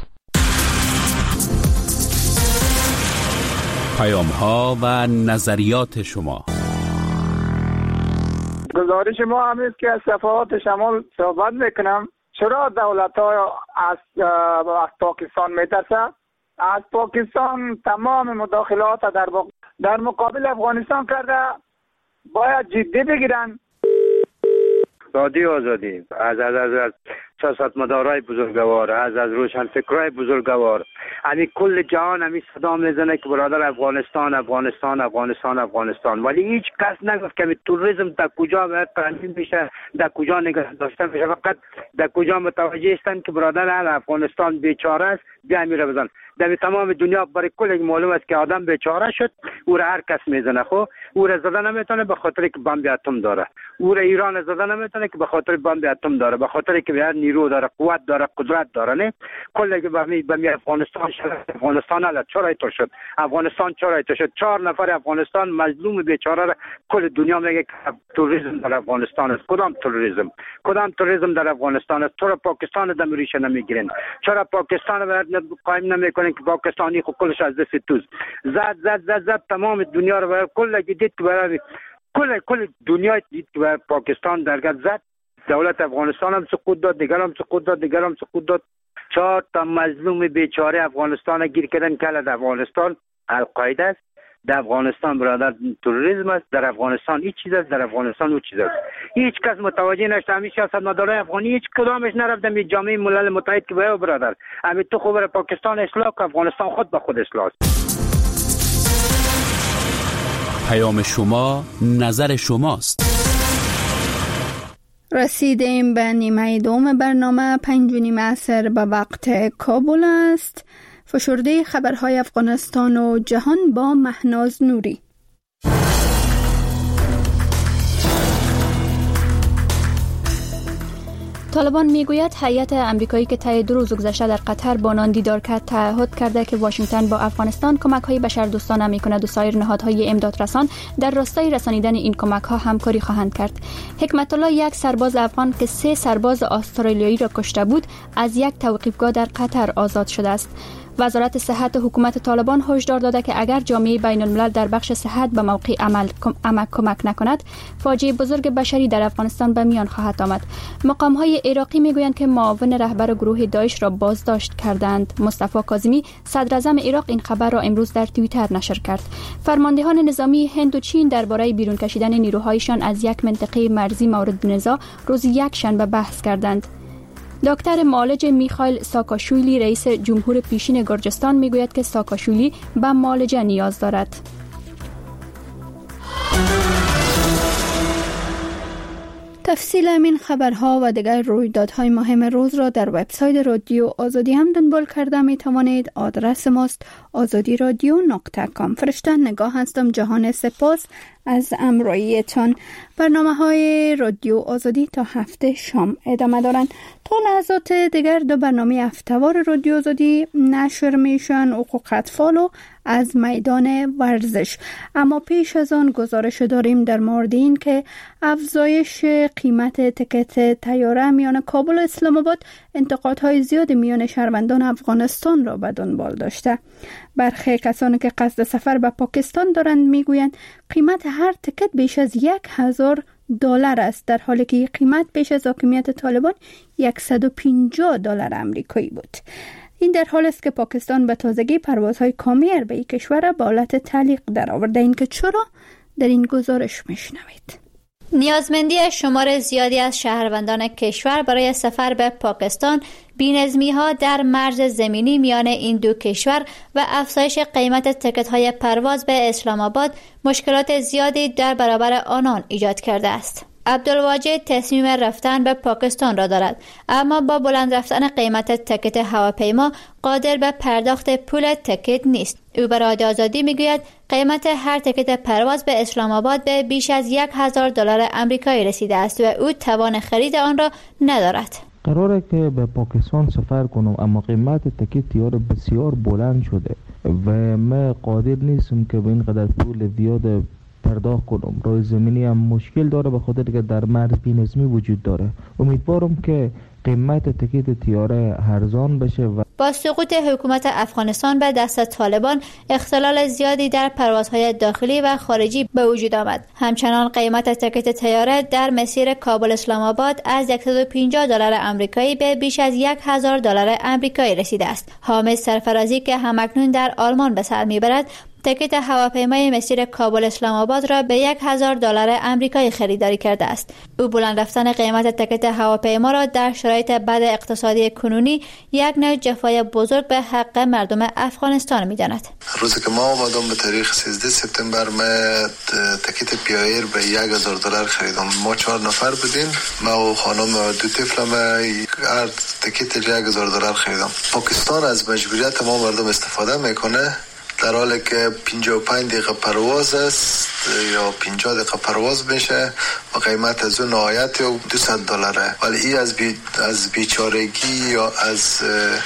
پیام ها و نظریات شما. گزارش ما هم است که از صفحات شمال صحبت میکنم. چرا دولت ها از پاکستان میترسه؟ از پاکستان تمام مداخلات در مقابل افغانستان کرده، باید جدی بگیرن. رادیو آزادی از سیاستمدارای بزرگوار، از روشنفکرای بزرگوار، همین کل جهان همین صدا میزنه که برادر افغانستان افغانستان افغانستان افغانستان، ولی هیچ کس نگفت که توریسم در کجا باید تامین بشه، در کجا نگه داشته بشه. فقط در کجا متوجه هستن که برادر افغانستان بیچاره است، بیا میره بزن. در تمام دنیا برای کل معلوم است که آدم بیچاره شد، او را هر کس میزنه. خو او را زدن نمیتونه به خاطر که بمب اتم داره. او را ایران زدن نمیتونه که به خاطر بمب اتم داره، به خاطر که هر نیرو داره، قوت داره، قدرت داره. نه کل که به افغانستان حالا چرا ایتو شد؟ افغانستان چرا ایتو شد؟ 4 نفر افغانستان مظلوم بیچاره را کل دنیا میگه که تروریسم در افغانستان است. کدام تروریسم در افغانستان است؟ چرا پاکستان دم ریشه نمیگیرین؟ چرا پاکستان را قایم نمیکنین که پاکستانی خود کلش از دست توز زد تمام دنیا رو کل دید که برای کل دنیا دید که برای پاکستان درگاه زد. دولت افغانستان هم سقوط داد، دیگر هم سقوط داد. 4 تا مظلوم بیچاره افغانستان گیر کردن که در افغانستان القاعده است، در افغانستان برادر تروریسم است، در افغانستان هیچ چیز است، در افغانستان هیچ چیز است. هیچ کس متوجه نشد. همین سیاستمدارای افغانی هیچ کدامش نرفتن به جامعه ملل متحد که بیا برادر همین تو خود برای پاکستان اصلاح که افغانستان خود به خود اصلاح است. پیام شما نظر شماست. رسیدیم به نیمه دوم برنامه. 5:30 عصر به وقت کابل است. فشرده خبرهای افغانستان و جهان با مهناز نوری. طالبان میگوید هیئت آمریکایی که طی 2 روز گذشته در قطر با آنان دیدار کرد تعهد کرده که واشنگتن با افغانستان کمک‌های بشردوستانه می‌کند و سایر نهادهای امدادرسان در راستای رسانیدن این کمک‌ها همکاری خواهند کرد. حکمت الله، یک سرباز افغان که 3 سرباز استرالیایی را کشته بود، از یک توقیفگاه در قطر آزاد شده است. وزارت صحت حکومت طالبان هشدار داده که اگر جامعه بین الملل در بخش صحت به موقع کمک نکند، فاجعه بزرگ بشری در افغانستان به میان خواهد آمد. مقام‌های عراقی میگویند که معاون رهبر گروه داعش را بازداشت کردند. مصطفی کاظمی، صدر اعظم عراق، این خبر را امروز در توییتر نشر کرد. فرماندهان نظامی هند و چین درباره بیرون کشیدن نیروهایشان از یک منطقه مرزی مورد نزاع روز یکشنبه بحث کردند. دکتر معالج میخائیل ساکاشویلی، رئیس جمهور پیشین گرجستان، میگوید که ساکاشویلی به معالجه نیاز دارد. تفصیل این خبرها و دیگر رویدادهای مهم روز را در وبسایت رادیو آزادی هم دنبال کرده می توانید. آدرس ماست azadiradyo.com. فرشته نگاه هستم. جهان سپاس از همراهیتان. برنامه‌های رادیو آزادی تا هفته شام ادامه دارند. تا لحظات دیگر 2 برنامه هفته‌وار رادیو آزادی نشر میشن. حقوق اطفال و از میدان ورزش. اما پیش از آن گزارش داریم در مورد این که افزایش قیمت تکت طیاره میان کابل و اسلام آباد انتقادهای زیاد میان شهروندان افغانستان را به دنبال داشته. برخی کسانی که قصد سفر به پاکستان دارند میگویند قیمت هر تکت بیش از $1,000 است، در حالی که قیمت بیش از حاکمیت طالبان $150 آمریکایی بود. این در حال است که پاکستان به تازگی پروازهای کامی به این کشور به حالت تعلیق درآورده. این که چرا در این گزارش میشنوید. نیازمندی شمار زیادی از شهروندان کشور برای سفر به پاکستان، بی‌نظمی‌ها در مرز زمینی میان این 2 کشور و افزایش قیمت تکت‌های پرواز به اسلام آباد مشکلات زیادی در برابر آنان ایجاد کرده است. عبدالواجد تصمیم رفتن به پاکستان را دارد، اما با بلند رفتن قیمت تکت هواپیما قادر به پرداخت پول تکت نیست. او به رادیو آزادی میگوید قیمت هر تکت پرواز به اسلام آباد به بیش از $1,000 آمریکایی رسیده است و او توان خرید آن را ندارد. قراره که به پاکستان سفر کنم، اما قیمت تکت طیاره بسیار بلند شده و من قادر نیستم که به این قدر پول زیاد پرداخت کنم. راه زمینی هم مشکل داره به خاطر که در مرز بی‌نظمی وجود داره. امیدوارم که قیمت تکت طیاره ارزان بشه. و با سقوط حکومت افغانستان به دست طالبان، اختلال زیادی در پروازهای داخلی و خارجی به وجود آمد. همچنان قیمت تکت طیاره در مسیر کابل اسلام آباد از $150 آمریکایی به بیش از $1,000 آمریکایی رسیده است. حامد سرفرازی که همکنون در آلمان به سر میبرد، تکت هواپیمای مسیر کابل اسلام آباد را به $1,000 آمریکایی خریداری کرده است. او بلند رفتن قیمت تکت هواپیما را در شرایط شرایط بد اقتصادی کنونی یک نوع جفای بزرگ به حق مردم افغانستان می‌داند. روزی که ما آمدم به تاریخ 13 سپتامبر من تکیت پیایر به $1000 خریدم. ما 4 نفر بودیم، ما و خانم و 2 طفلم، هر تکیت $1000 خریدم. پاکستان از مجبوریت ما مردم استفاده میکنه، در حالی که 55 دقیقه پرواز است یا 50 دقیقه پرواز میشه و قیمت از اون نهایت یا $200، ولی این از بیچارگی یا از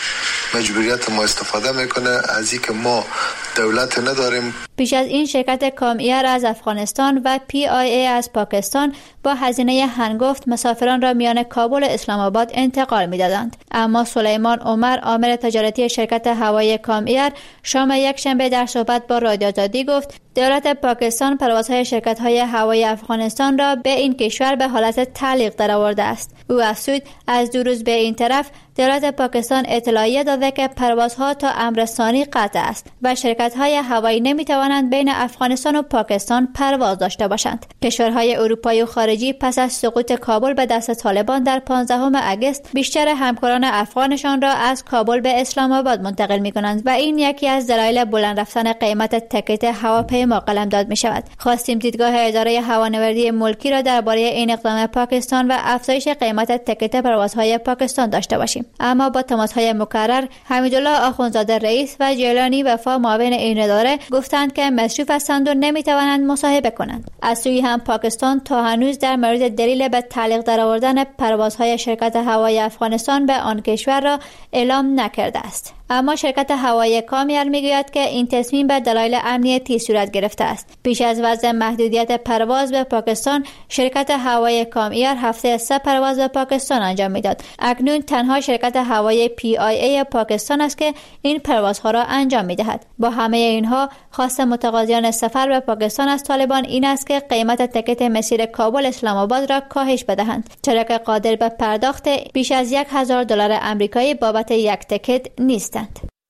مجبوریت ما استفاده میکنه، از این که ما دولت نداریم. پیش از این شرکت کام‌ایر از افغانستان و PIA از پاکستان با هزینه هنگفت مسافران را میان کابل و اسلام آباد انتقال میدادند. اما سلیمان عمر، عامل تجارتی شرکت هوایی کام‌ایر، شام یکشنبه در صحبت با رادیو آزادی گفت دولت پاکستان پروازهای شرکت‌های هوایی افغانستان را به این کشور به حالت تعلیق درآورده است. او افزود از 2 روز به این طرف دولت پاکستان اطلاعیه داده که پروازها تا امر ثانی قطع است و شرکت‌های هوایی نمی‌توانند بین افغانستان و پاکستان پرواز داشته باشند. کشورهای اروپایی و خارجی پس از سقوط کابل به دست طالبان در 15 اگست بیشتر همکاران افغانشان را از کابل به اسلام آباد منتقل می‌کنند و این یکی از دلایل بلند رفتن قیمت تکت هواپیما قلمداد می‌شود. خواستیم دیدگاه اداره هوانوردی ملکی را درباره این اقدام پاکستان و افزایش قیمت تکت پروازهای پاکستان داشته باشیم، اما با تماس‌های مکرر حمیدالله آخوندزاده رئیس و جیلانی وفا معاون این اداره گفتند که مصروف هستند و نمی‌توانند مصاحبه کنند. از سوی هم پاکستان تا هنوز در مورد دلیل به تعلیق درآوردن پروازهای شرکت هوایی افغانستان به آن کشور را اعلام نکرده است. اما شرکت هوایی کام‌ایر میگوید که این تصمیم به دلایل امنیتی صورت گرفته است. پیش از وضع محدودیت پرواز به پاکستان، شرکت هوایی کام‌ایر هفته 3 پرواز به پاکستان انجام میداد. اکنون تنها شرکت هوایی PIA پاکستان است که این پروازها را انجام میدهد. با همه اینها خواست متقاضیان سفر به پاکستان از طالبان این است که قیمت تکت مسیر کابل اسلام آباد را کاهش بدهند، چرا که قادر به پرداخت بیش از $1000 آمریکایی بابت یک تکت نیستند.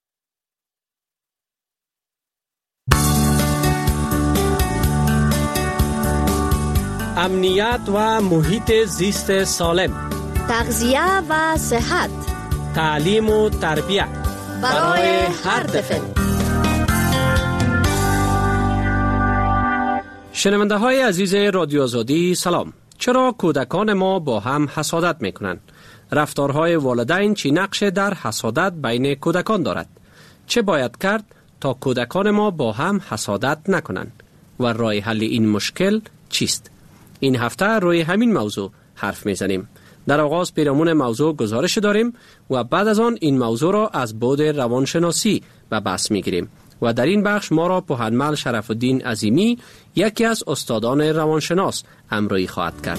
امنیت و محیط زیست سالم، تغذیه و صحت، تعلیم و تربیت برای هر طفل. شنونده های عزیز رادیو آزادی سلام. چرا کودکان ما با هم حسادت میکنند؟ رفتارهای والدین چی نقش در حسادت بین کودکان دارد؟ چه باید کرد تا کودکان ما با هم حسادت نکنند و راه حل این مشکل چیست؟ این هفته روی همین موضوع حرف میزنیم. در آغاز پیرامون موضوع گزارش داریم و بعد از آن این موضوع را از بعد روانشناسی به بحث میگیریم و در این بخش ما را پوهنمل شرف الدین عظیمی، یکی از استادان روانشناس، همراهی خواهد کرد.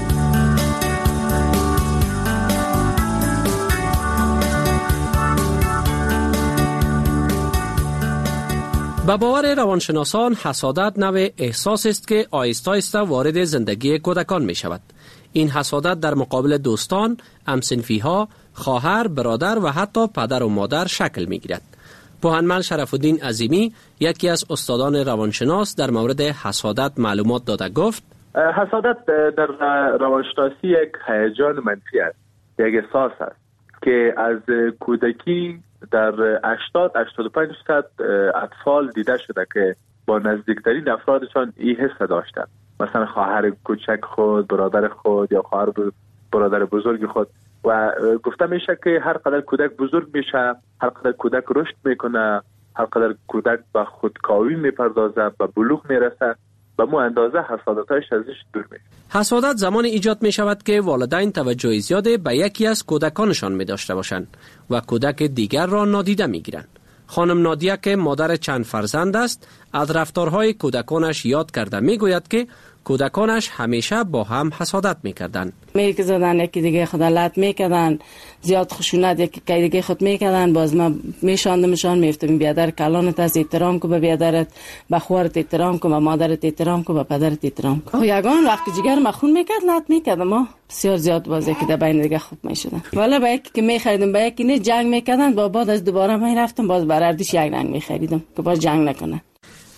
به باور روانشناسان حسادت نوع احساس است که آهسته آهسته وارد زندگی کودکان می شود. این حسادت در مقابل دوستان، همسنفی‌ها، خواهر، برادر و حتی پدر و مادر شکل می گیرد. پوهنمل شرف الدین عظیمی، یکی از استادان روانشناس، در مورد حسادت معلومات داده گفت: حسادت در روانشناسی یک هیجان منفی است، یک احساس است که از کودکی در 80-85% اطفال دیده شده که با نزدیکترین افرادشان این حس داشتند، مثلا خواهر کوچک خود، برادر خود یا خواهر برادر بزرگ خود. و گفته میشه که هر قدر کودک بزرگ میشه، هر قدر کودک رشد میکنه، هر قدر کودک به خودکاوی میپردازه، به بلوغ میرسه، به مو اندازه حسادتش ازش دور میشه. حسادت زمان ایجاد می شود که والدین توجه زیاده به یکی از کودکانشان می داشته باشند و کودک دیگر را نادیده می گیرند. خانم نادیه که مادر چند فرزند است، از رفتارهای کودکانش یاد کرده می گوید که کودکانش همیشه با هم حسادت می کردن. میک زدن، یکی دیگه خود لط می کردن، زیاد خشونت یکی دیگه خود می کردن. باز ما میشاندمشان، میفتم بیادر کلانت از احترام کو، به بیادرت، به خواهرت احترام کو، به مادرت احترام کو، به پدرت احترام کو. یگان وقتی جگر مخون میکرد لط میکردم، ما بسیار زیاد باز یکی در بین دیگه خوب میشدن. والا با یکی که میخریدم با یکی نه جنگ میکردن، با بعد از دوباره من رفتم باز براردش یک رنگ میخریدم که باز جنگ نکنه.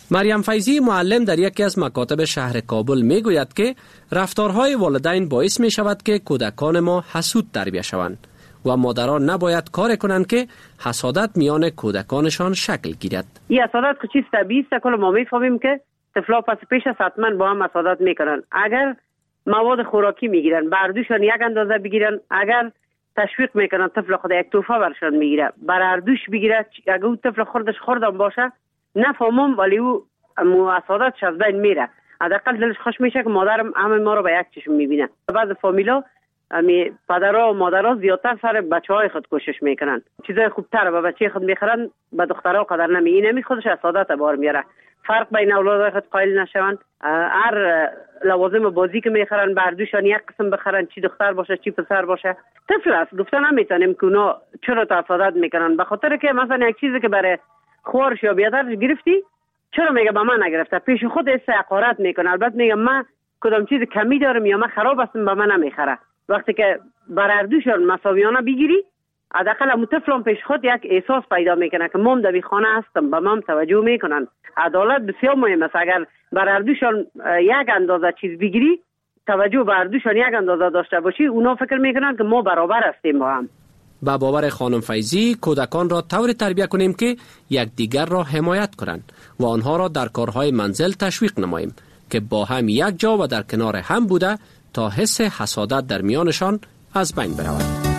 مریم فیضی معلم در یکی از مکاتب شهر کابل می گوید که رفتارهای والدین باعث می شود که کودکان ما حسود تربیت شوند و مادران نباید کار کنند که حسادت میان کودکانشان شکل گیرد. این حسادت که چیز طبیعی است، کل ما میفهمیم که طفلا پس پیش از حتما با هم حسادت میکنن. اگر مواد خوراکی میگیرن بردوشان یک اندازه بگیرن، اگر تشویق میکنن طفل خود یک توفه برشان میگیره بر اردوش بگیره، اگر اون طفل خوردم باشه نفهمم ولی او حسادتش از بین میره. حداقل دلش خوش میشه که مادرم همه ما رو به یک چشم میبینه. بعض فامیلا پدرها و مادرها زیادتر سر بچهای خود کوشش میکنن، چیزای خوبتر به بچه خود میخرن، به دخترها قدر نمی خودش حسادت بار میاره. فرق بین اولاد خود قائل نشون، هر لوازم بازی که میخرن بردوشان یک قسم بخرن، چی دختر باشه چی پسر باشه. طفل است، گفتن نمیتونیم که اونا چرا حسادت میکنن، به خاطر که مثلا یک چیزی که برای خوارش یا بیادرش گرفتی چرا میگه به من نگرفته، پیش خود حقارت میکنه. البته میگه من کدام چیز کمی دارم یا من خراب هستم به من نمیخره. وقتی که بر اردوشان مساویانه بگیری، حداقل همون طفلان پیش خود یک احساس پیدا میکنه که مام در بی خانه هستم، به مام توجه میکنن. عدالت بسیار مهم است. اگر بر اردوشان یک اندازه چیز بگیری، توجه بر اردوشان یک اندازه داشته باشی، اونا فکر میکنن که ما برابر هستیم با هم. با باور خانم فیضی کودکان را طوری تربیت کنیم که یکدیگر را حمایت کنند و آنها را در کارهای منزل تشویق نماییم که با هم یک جا و در کنار هم بوده تا حس حسادت در میانشان از بین برود.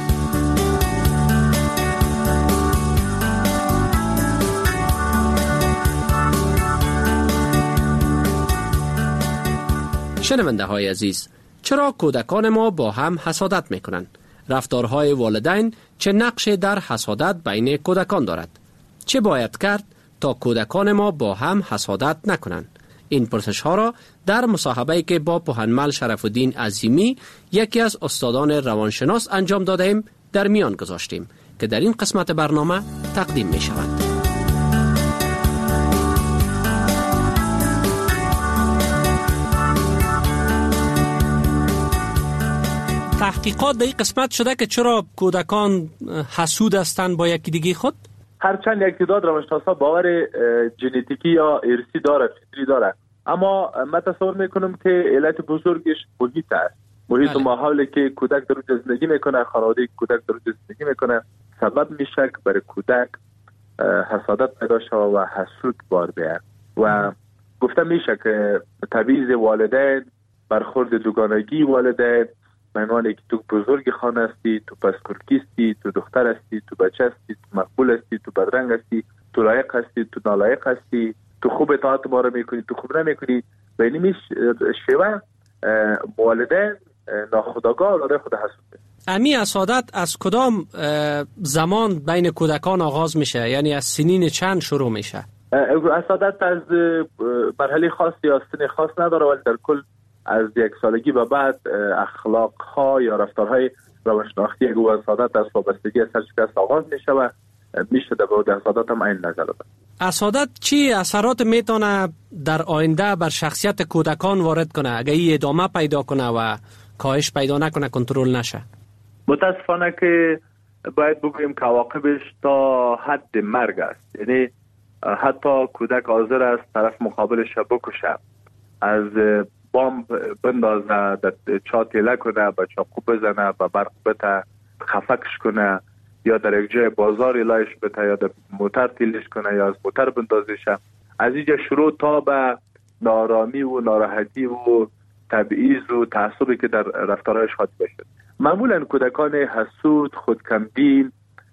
شنونده های عزیز، چرا کودکان ما با هم حسادت می کنند؟ رفتارهای والدین چه نقشی در حسادت بین کودکان دارد؟ چه باید کرد تا کودکان ما با هم حسادت نکنند؟ این پرسش ها را در مصاحبه‌ای که با پوهنمل شرف الدین عظیمی یکی از استادان روانشناس انجام دادیم در میان گذاشتیم که در این قسمت برنامه تقدیم می شود. تحقیقات در این قسمت شده که چرا کودکان حسود هستند با یکی دیگه خود؟ هرچند یک تعداد روانشناسا باور ژنتیکی یا ارثی داره، فطری داره، اما من تصور میکنم که علت بزرگش محیط است. محیط و ماحولی که کودک در اونجا زندگی میکنه، خانواده که کودک در اونجا زندگی میکنه، سبب میشه که برای کودک حسادت پیدا شود و حسود بار بیاد. و گفته میشه که تبعیض والدین، برخورد دوگانگی والدین، معنی که تو بزرگ خانه هستی، تو پسکرکی هستی، تو دختر هستی، تو بچه هستی، تو مقبول هستی، تو بدرنگ هستی، تو لایق هستی، تو نالایق هستی، تو خوب اطاعت ما رو میکنی، تو خوب نمیکنی. و این شیوه والدین ناخودآگاه العاده خود حسود. امی حسادت از کدام زمان بین کودکان آغاز میشه؟ یعنی از سنین چند شروع میشه؟ حسادت از مرحله خاص یا سن خاص نداره، ولی در کل از یک سالگی به بعد اخلاق‌ها یا رفتارهای روانشناختی حسادت از وابستگی سرشکست آغاز میشه و میشه در حسادت هم این نظر داد. حسادت چی اثرات میتونه در آینده بر شخصیت کودکان وارد کنه اگه این ادامه پیدا کنه و کاهش پیدا نکنه، کنترل نشه؟ متاسفانه که باید بگوییم که عواقبش تا حد مرگ است. یعنی حتی کودک حاضر است طرف مقابلش بکشه، از بمب بندازه، در چاتیله کنه، با چاقو بزنه، با برق بته، خفکش کنه، یا در یک جای بازار لایش بته، یا در موتر تیلش کنه، یا از موتر بندازش. از اینجا شروع تا به نارامی و ناراحتی و تبعیض و تعصبی که در رفتارهایش خاطر بشه. معمولا کودکان حسود، خودکمبین،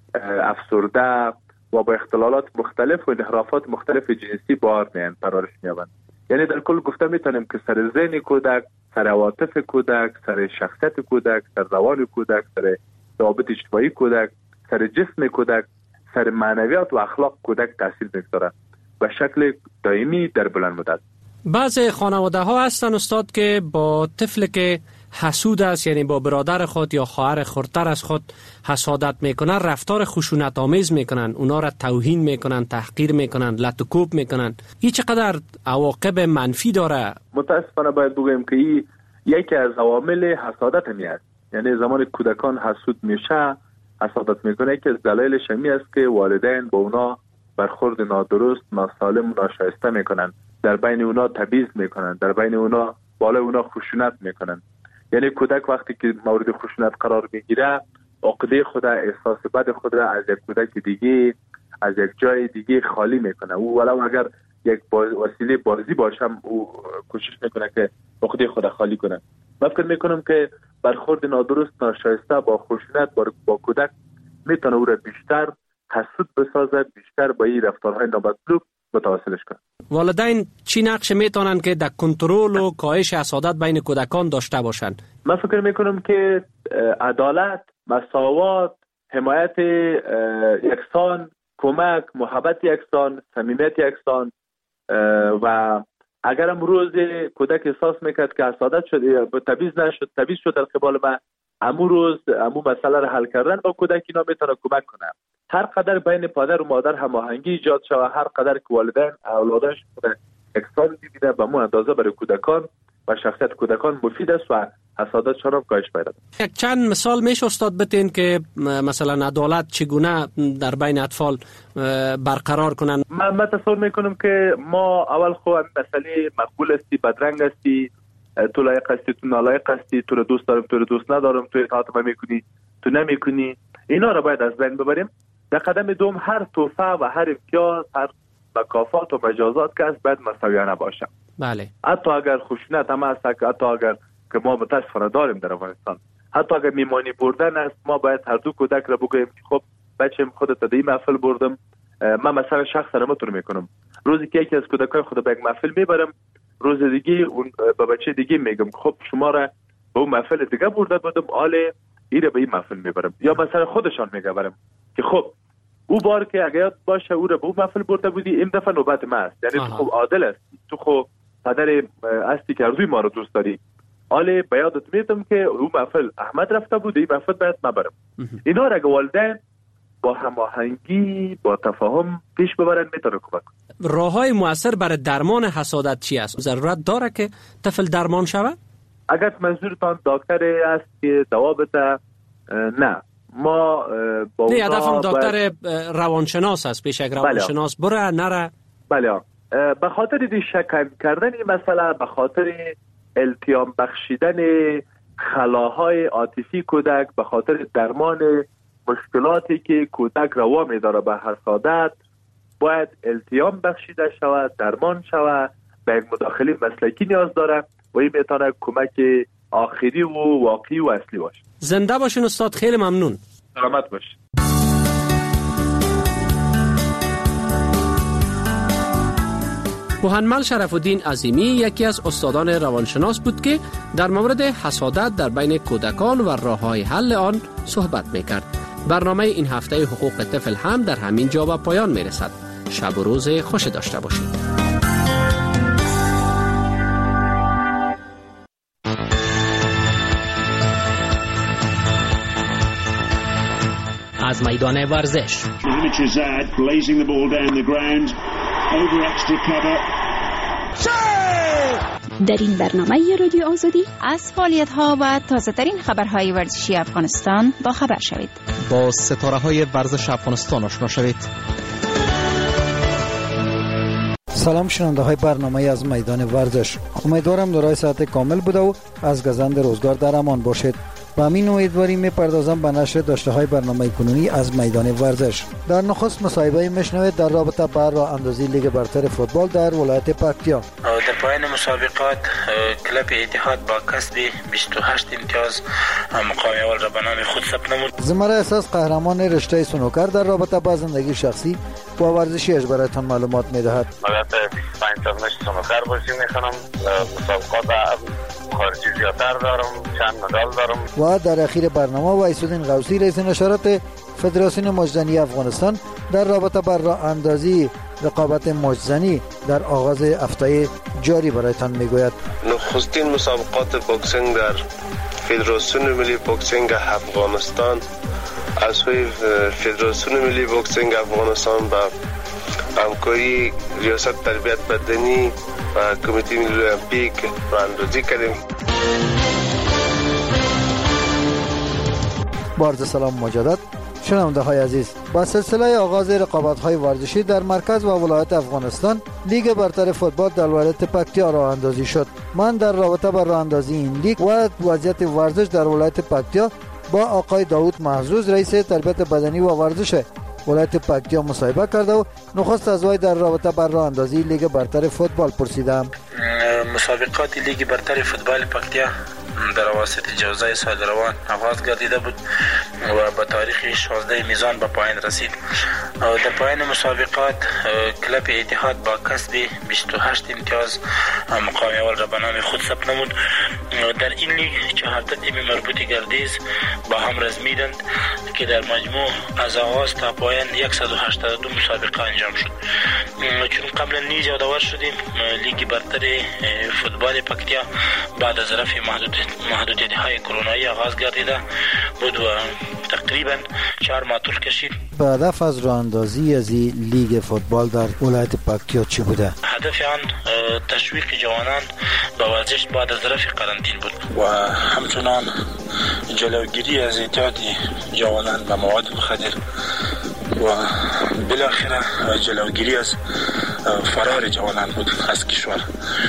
افسرده و با اختلالات مختلف و انحرافات مختلف جنسی بار میان پرورش میابند. یعنی در کل گفته میتونیم که سر ذهن کودک، سر عواطف کودک، سر شخصیت کودک، سر روان کودک، سر روابط اجتماعی کودک، سر جسم کودک، سر معنویات و اخلاق کودک تاثیر میگذاره به شکل دائمی در بلند مدت. بعض خانواده ها هستن استاد که با طفل که حسود است، یعنی با برادر خود یا خواهر خردتر از خود حسادت میکنن، رفتار خشونت آمیز میکنن، اونا را توهین میکنن، تحقیر میکنن، لط و کوب میکنن. این چقدر عواقب منفی داره؟ متاسفانه باید بگویم که این یکی از عوامل حسادت همی است. یعنی زمان کودکان حسود میشه، حسادت میکنه، که از دلایلش همی است که والدین با اونا برخورد نادرست، ناسالم و ناشایسته میکنن. در بین اونا تبعیض میکنن، در بین اونا بالای اونا خشونت میکنن. یعنی کودک وقتی که مورد خشونت قرار میگیره عقده خود، احساس بد خود را از یک کودک دیگه، از یک جای دیگه خالی میکنه. او ولو اگر یک وسیله بازی باشم او کوشش میکنه که عقده خود خالی کنه. من فکر میکنم که برخورد نادرست، ناشایسته با خشونت با کودک میتونه او را بیشتر حسود بسازد، بیشتر با این رفتارهای نامطلوب متوسلش کنه. والدین چی نقش میتونن که در کنترل و کاهش حسادت بین کودکان داشته باشند؟ من فکر میکنم که عدالت، مساوات، حمایت یکسان، کمک، محبت یکسان، صمیمیت یکسان و اگر امروز کودک احساس میکرد که حسادت شد یا تبعیض شد در قبال من، امو مسئله را حل کردن با کودک اینا میتونه کمک کنه. هر قدر بین پدر و مادر هماهنگی ایجاد شود، هر قدر که والدین اولادش یکسان ببینه، به مو اندازه برای کودکان و شخصیت کودکان مفید است و حسادتشان هم کاهش پیدا کنه. یک چند مثال میشه استاد بتین که مثلا عدالت چگونه در بین اطفال برقرار کنن؟ من تصور میکنم که ما اول خو مسئله مقبول استی، بدرنگ استی، تو لایق هستی، تو نالایق هستی، تو رو دوست دارم، تو رو دوست ندارم، تو اطاعت من میکنی، تو نمیکنی، اینا رو باید از بین ببریم. در قدم دوم هر توفه و هر امتیاز، هر مکافات و مجازات که از باید مساویانه باشه. بله. حتی اگر خشونت هم هست، حتی اگر که ما متاسفانه داریم در افغانستان، حتی اگر میمانی بردن است، ما باید هر دو کودک را بگوییم که خب بچه‌م خودت در این محفل بردم، من مثلا شخصا نمیتونم میکنم، روزی که یکی از کودکای خود به یک محفل میبرم، روز دیگه اون به بچه دیگه میگم خب شما را به اون محفل دیگه برده بودم، آله ایره به این محفل میبرم. یا مثلا خودشان میگم که خب او بار که اگه یاد باشه او را به اون محفل برده بودی، این دفعه نوبت ما است. یعنی تو خب عادل هستی، تو خب پدر هستی که ارزوی ما رو دوست داری، آله به یادت میتم که اون محفل احمد رفته بود، این محفل باید ما برم. اینا را اگه والدین با هماهنگی، با تفاهم پیش ببرن میتونه کمک کنه. راههای مؤثر برای درمان حسادت چی است؟ ضرورت داره که طفل درمان شود؟ اگر منظورتان دکتر است که دوا بده، نه، ما با نه، هدفم دکتر روانشناس است. پیش یک روانشناس بره نره. بله، به خاطر دی شک کردن این مسئله، به خاطر التیام بخشیدن خلاهای عاطفی کودک، به خاطر درمان مشکلاتی که کودک روا می‌داره به حسادت، باید التیام بخشیده شود، درمان شود، به یک مداخله مسلکی نیاز داره و این میتونه کمک آخری و واقعی و اصلی باشه. زنده باشین استاد، خیلی ممنون. سلامت باشین. محمد شرف الدین عظیمی یکی از استادان روانشناس بود که در مورد حسادت در بین کودکان و راه‌های حل آن صحبت می‌کرد. برنامه این هفته حقوق طفل هم در همین جا به پایان می‌رسد. شب و روز خوش داشته باشید. از میدان ورزش. در این برنامه رادیو آزادی از فعالیت‌ها و تازه‌ترین خبرهای ورزشی افغانستان با خبر شوید. با ستاره‌های ورزش افغانستان آشنا شوید. سلام شنونده برنامه از میدان ورزش. امیدوارم دارای صحت کامل بوده و از گزند روزگار در امان باشید. و همین امیدواری میپردازم به نشر داشته‌های برنامه کنونی از میدان ورزش. در نخست مصاحبه میشنوید در رابطه با راه اندازی لیگ برتر فوتبال در ولایت پکتیا. در پایان مسابقات کلب اتحاد با کسب 28 امتیاز مقام اول را به نام خود ثبت نمود. زمره اساس قهرمان رشته سنوکر در رابطه با زندگی شخصی و ورزشیش برایتان معلومات میدهد. البته 25 سال سنوکر بازی میکنم، مسابقات خارجی زیادتر دارم، چند مدال دارم. و در اخیر برنامه وحیدالدین غوثی رئیس نشرات فدراسیون موجزنی افغانستان در رابطه با راه اندازی رقابت موجزنی در آغاز هفته جاری برایتان میگوید. نخستین مسابقات بوکسینگ در فدراسیون ملی بوکسینگ افغانستان از سوی فدراسیون ملی بوکسینگ افغانستان با همکاری ریاست تربیت بدنی و کمیته ملی المپیک راه اندازی کردیم. با عرض سلام مجدد شنونده های عزیز، با سلسله آغاز رقابت های ورزشی در مرکز و ولایت افغانستان، لیگ برتر فوتبال در ولایت پکتیا راه اندازی شد. من در رابطه با راه اندازی این لیگ و وضعیت ورزش در ولایت پکتیا با آقای داوود محظوظ، رئیس تربیت بدنی و ورزش ولایت پکتیا مصاحبه کرده و نخست از وی در رابطه با راه اندازی لیگ برتر فوتبال پرسیدم. مسابقات لیگ برتر فوتبال پکتیا در اواسط جوزه سال روان آغاز گردیده بود و به تاریخ 16 میزان به پایان رسید. در پایان مسابقات کلب اتحاد با کسب 28 امتیاز مقام اول را به نام خود ثبت نمود. در این لیگ 4 تیم مربوط گردیز با هم رزمیدند که در مجموع از آغاز تا پایان 182 مسابقه انجام شد. چون قبلا نیز یادآور شدیم، لیگ برتر فوتبال پکتیا بعد از رفع محدودیت‌های کرونایی آغاز گردیده بود و تقریبا 4 ماه طول کشید. هدف از راه اندازی از لیگ فوتبال در ولایت پکتیا چی بوده؟ هدف آن تشویق جوانان به ورزش بعد از رفع قرنطینه بود و همچنان جلوگیری از اعتیاد جوانان به مواد مخدر و بالاخره جلوگیری از فرار جوانان بود از کشور.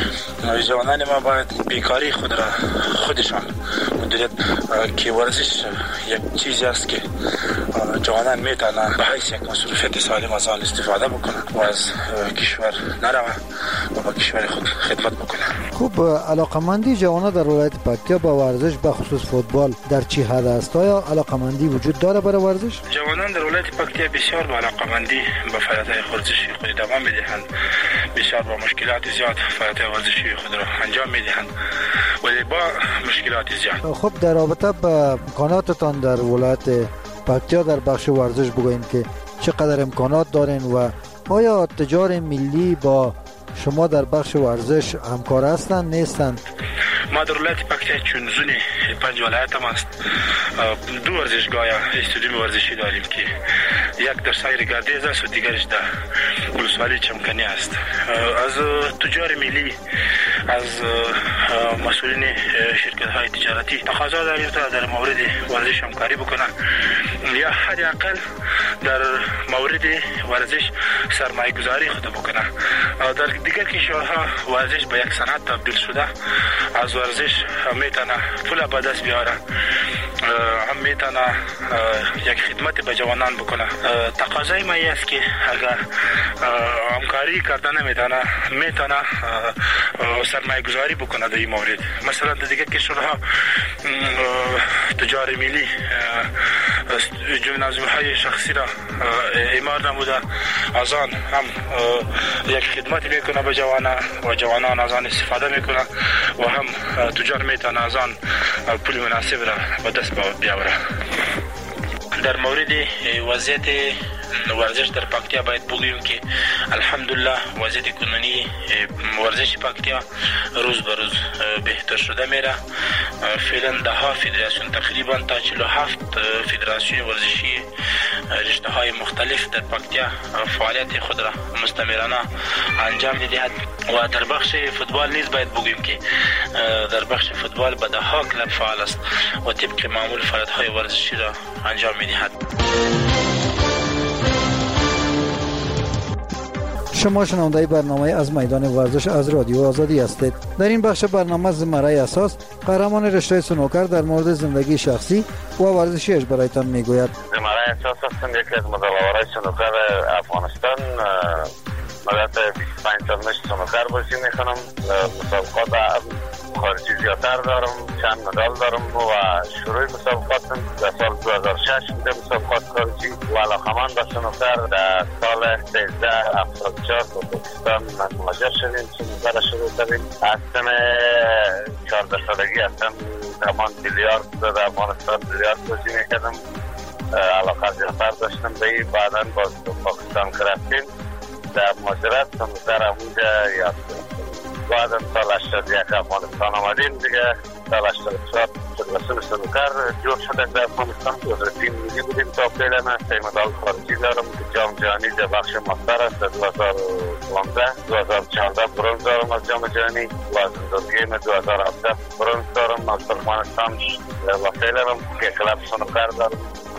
جوانان ما باید بیکاری خود را خودشان مدیریت که ورزش یک چیزی است که جوانان میتونن به حیث یک مصروفیت سالم از آن استفاده بکنن و از کشور نروند و با کشور خود خدمت بکنن. خوب، علاقمندی جوانان در ولایت پکتیا با ورزش به خصوص فوتبال در چی حد است؟ آیا علاقمندی وجود داره برای ورزش؟ جوانان در ولایت پکتیا بسیار با علاقمندی به فعالیت‌های ورزشی خود ادامه میدهند. بسیار با مشکلات زیاد فعالیت ورزشی خود را انجام میدهند ولی با مشکلات زیاد. خب، در رابطه با امکاناتتان در ولایت پکتیا در بخش ورزش بگوین که چقدر امکانات دارین و آیا تجار ملی با شما در بخش ورزش همکار هستند نیستند؟ ما در ولایت پکتیا چون زون 5 ولایت هم است، 2 ورزشگاه استادیوم ورزشی داریم که یک در سایر گردیز است و دیگرش در ولسوالی چمکنی است. از تجار ملی، از مسئولین شرکت های تجارتی تقاضا داریم تا در مورد ورزش همکاری بکنن یا حداقل در مورد ورزش سرمایه گذاری خود بکنن. در دیگر کشورها ورزش به یک صنعت تبدیل شده، از ورزش میتونه پول به دست بیاره، هم میتونه یک خدمت به جوانان بکنه. تقاضای ما است که اگر همکاری کردن میتونه سرمایه گذاری بکنه در این مورد. مثلا در دیگر کشورها تجار ملی جمنازیوم‌های شخصی را اعمار نموده، از آن هم یک خدمت میکنه به جوانان و جوانان از آن استفاده میکنه و هم تجار میتونه از آن پول مناسب را به دست بیاوره. در مورد وضعیت ورزش در پکتیا باید بگوییم که الحمدلله وضعیت کنونی ورزش پکتیا روز به روز بهتر شده میره. فعلا 10 فدراسیون تقریبا تا 47 فدراسیون ورزشی رشته های مختلف در پکتیا فعالیت خود را مستمرانه انجام میدهد و در بخش فوتبال نیز باید بگوییم که در بخش فوتبال به 10 کلب فعال است و طبق معمول فعالیت های ورزشی را انجام میدهد. شما شنونده برنامه از میدان ورزش از رادیو آزادی هستید. در این بخش برنامه زمره اساس قهرمان رشته سنوکر در مورد زندگی شخصی و ورزشیش برایتان میگوید. زمره اساس هستم، یکی از مدل‌آورای سنوکر افغانستان. مدت 25 سال مشت سنوکر بازی میکنم. مسابقات خارجی زیادتر دارم، چند مدال دارم و شروع مسابقاتم در سال 2006 در مسابقات خارجی و علاقمند به سنوکر در سال 1374 به پاکستان من مهاجر شدیم. سنوکر شروع کردیم. از سن 14 سالگی هستم زمان بیلیارد در افغانستان بیلیارد بازی میکردم. علاقه زیادتر داشتم به این. بعدا باز پاکستان رفتیم در مهاجرت سنوکر اونجا یاد کردم. بعد از سال 81 افغانستان آمدیم دیگه. سال 84 فدراسیون سنوکر جور شده در افغانستان. تیم ملی بودیم تا فعلا. 3 مدال خارجی دارم که جام جهانی در بخش ماستر است. 2015 2014 برنز دارم از جام جهانی و از گیم 2017 برنز دارم از ترکمنستان و فعلا که کلاب سنوکر دارم.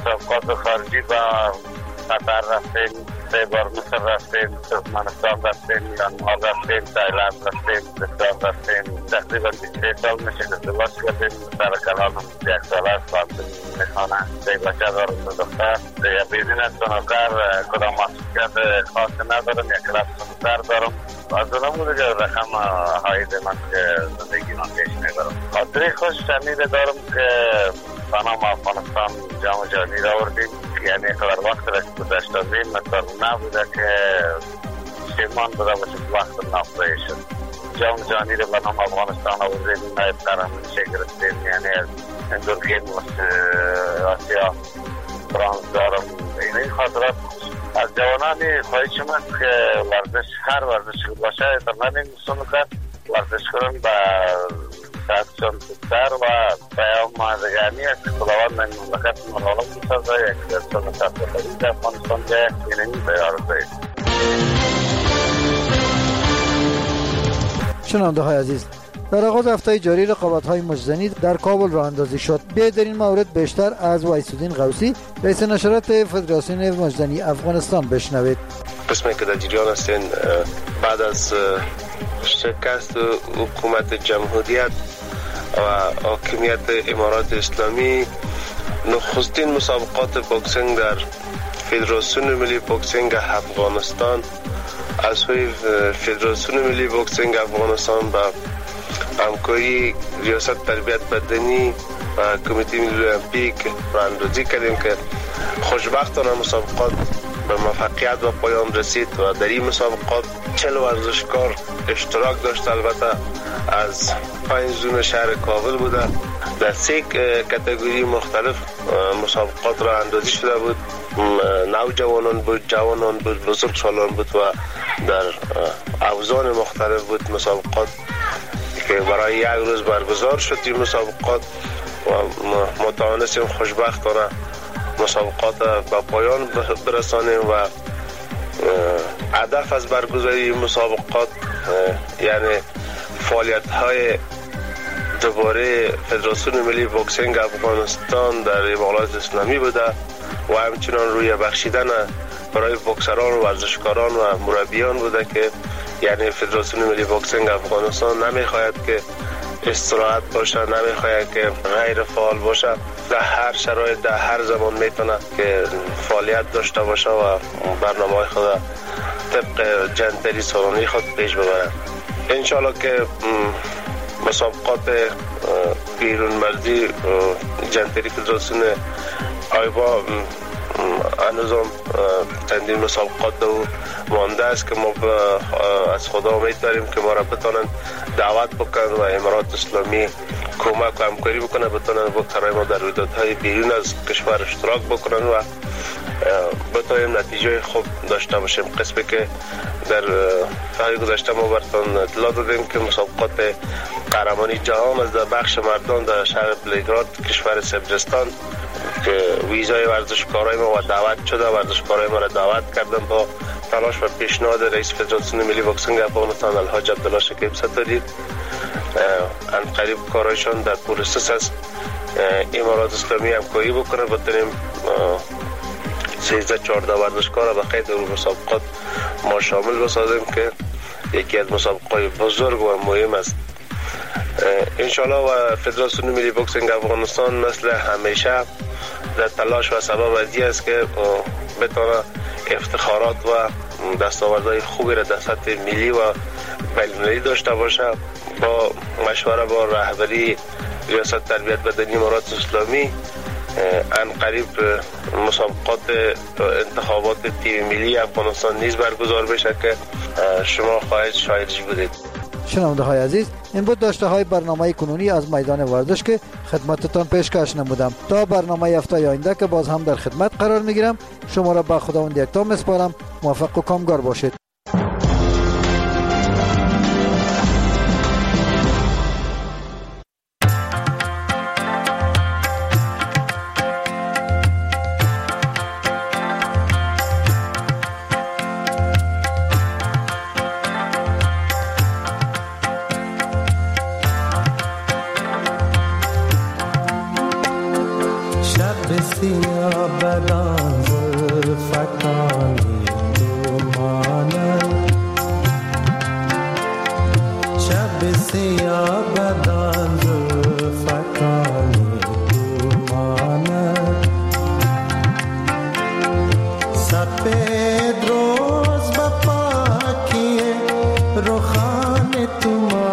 مسابقات خارجی با قطر رفتیم، 3 بار مصر رفتیم، ترکمنستان رفتیم، میانمار رفتیم، تایلند رفتیم، پاکستان رفتیم. تقریبا 23 سال میشه ازدواج کردیم. سر کلانم 1 ساله است، خواهد میخوانه 3 بچه دارم، 2 دختر. دیگه بیزینس بناکر کدام محصولیت خاصی ندارم، یک کلاس سنوکر دارم. از اونمو دیگه رقم هایده من که زندگی من پیش میبرم. خاطری خوش شنیده دارم که بنام افغانستان جام جهانی را آوردیم، یعنی قدر وقت را که گذاشتیم مثلا نبوده که شیمان بوده باشه که وقت نافتایی شد. جام جهانی را بنام افغانستان آوردیم، نایب قهرمانی گرفتیم، یعنی از اندورگیم آسیا برانز دارم. این خاطرات از جوانانی خواهی شما که ورزش، هر ورزش باشه تمرین سنوکر ورزش کنن به صحتشان بهتر و پیام مازگانی است که خداوند من مملکت ملالم بسازه یک سنوکر بخوری در افغانستان که اینمی بیارزه. شنونده های عزیز، در آغاز هفته جاری رقابت‌های مجزنی در کابل راه اندازی شد. بیایید در این مورد بیشتر از وایس‌الدین غوثی، رئیس نشرات فدراسیون مجزنی افغانستان بشنوید. قسمی که در جریان هستین بعد از شکست حکومت جمهوریت و حاکمیت امارات اسلامی، نخستین مسابقات بوکسینگ در فدراسیون ملی بوکسینگ افغانستان از سوی فدراسیون ملی بوکسینگ افغانستان با همکاری ریاست تربیت بدنی و کمیته ملی المپیک راه اندازی کردیم که خوشبختانه مسابقات به موفقیت و پایان رسید و در این مسابقات 40 ورزشکار اشتراک داشت. البته از 5 زون شهر کابل بوده. در 3 کاتگوری مختلف مسابقات راه اندازی شده بود. نوجوانان بود، جوانان بود، بزرگسالان بود و در اوزان مختلف بود مسابقات که برای 1 روز برگزار شد. این مسابقات و ما توانستیم خوشبختانه مسابقات به پایان برسانیم و هدف از برگزاری مسابقات یعنی فعالیت‌های دوباره فدراسیون ملی بوکسینگ افغانستان در امارات اسلامی بوده و همچنان روی بخشیدن برای بوکسران و ورزشکاران و مربیان بوده که یعنی فدراسیون ملی بوکسینگ افغانستان نمیخواهد که استراحت باشه، نمیخواهد که غیر فعال باشه. در هر شرایط، در هر زمان میتونه که فعالیت داشته باشه و برنامه خود طبق جنتری سالانه خود پیش ببره. انشالله که مسابقات بیرون مرزی جنتری فدراسیون آیبا هنوزم چندین مسابقات دو مانده است که ما از خدا امید داریم که ما را بتونن دعوت بکنن و امارات اسلامی کمک و همکاری بکنن، بتونن بکرای ما در رویدادهای بیرون از کشور اشتراک بکنن و بتونیم نتیجه خوب داشته باشیم. قسمی که در سال گذشته ما براتون اطلاع دادیم که مسابقات قهرمانی جهان از در بخش مردان در شهر بلگراد کشور سربستان که ویزای ورزشکارای ما و دعوت شده، ورزشکارای ما را دعوت کردن با تلاش و پیشنهاد رئیس فدراسیون ملی بوکسینگ افغانستان الحاج عبدالله شکیب ستاری. ان قریب کارایشان در پروسس است. امارات اسلامی همکاری بکنه بتونیم 13-14 ورزشکار به قید اون مسابقات ما شامل بسازیم که یکی از مسابقات بزرگ و مهم است. انشالله و فدراسیون ملی بوکسینگ افغانستان مثل همیشه در تلاش و سبب ازی است که بتونه افتخارات و دستاوردهای خوبی را در سطح ملی و بین‌المللی داشته باشه. با مشوره با رهبری ریاست تربیت بدنی امارات اسلامی ان قریب مسابقات انتخابات تیم ملی افغانستان نیز برگزار بشه که شما شاهدش بودید. شنونده های عزیز، این بود داشته های برنامه کنونی از میدان ورزش که خدمتتان پیشکش نمودم. تا برنامه هفته آینده که باز هم در خدمت قرار میگیرم، شما را به خداوند یکتا میسپارم. موفق و کامگار باشید. سیاه شب سیاه بدان زلفکانی تو ماند سپید روز با پاکی رخان تو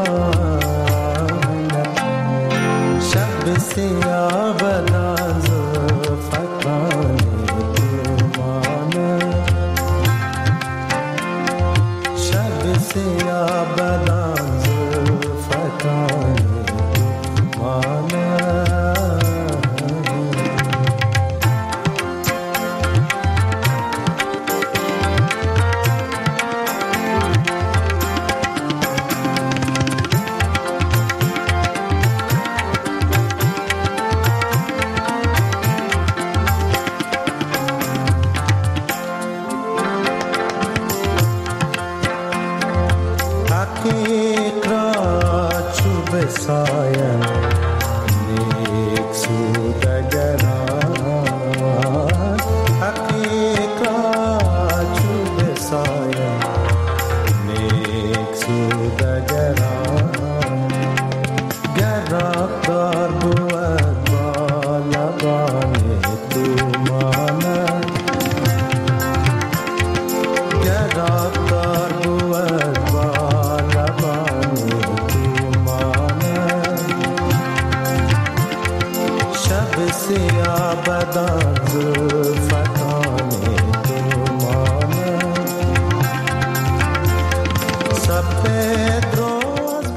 ماند شب سیاه بدان زلفکانی تو ماند شب سیاه بدان زلفکانی تو ماند حقیق را چوب سایه نیک سودگران حقیق را چوب سایه نیک سودگران گرفتار بود با لبان تو ماند گرفتار بود با لبان تو ماند شب سیاه بدان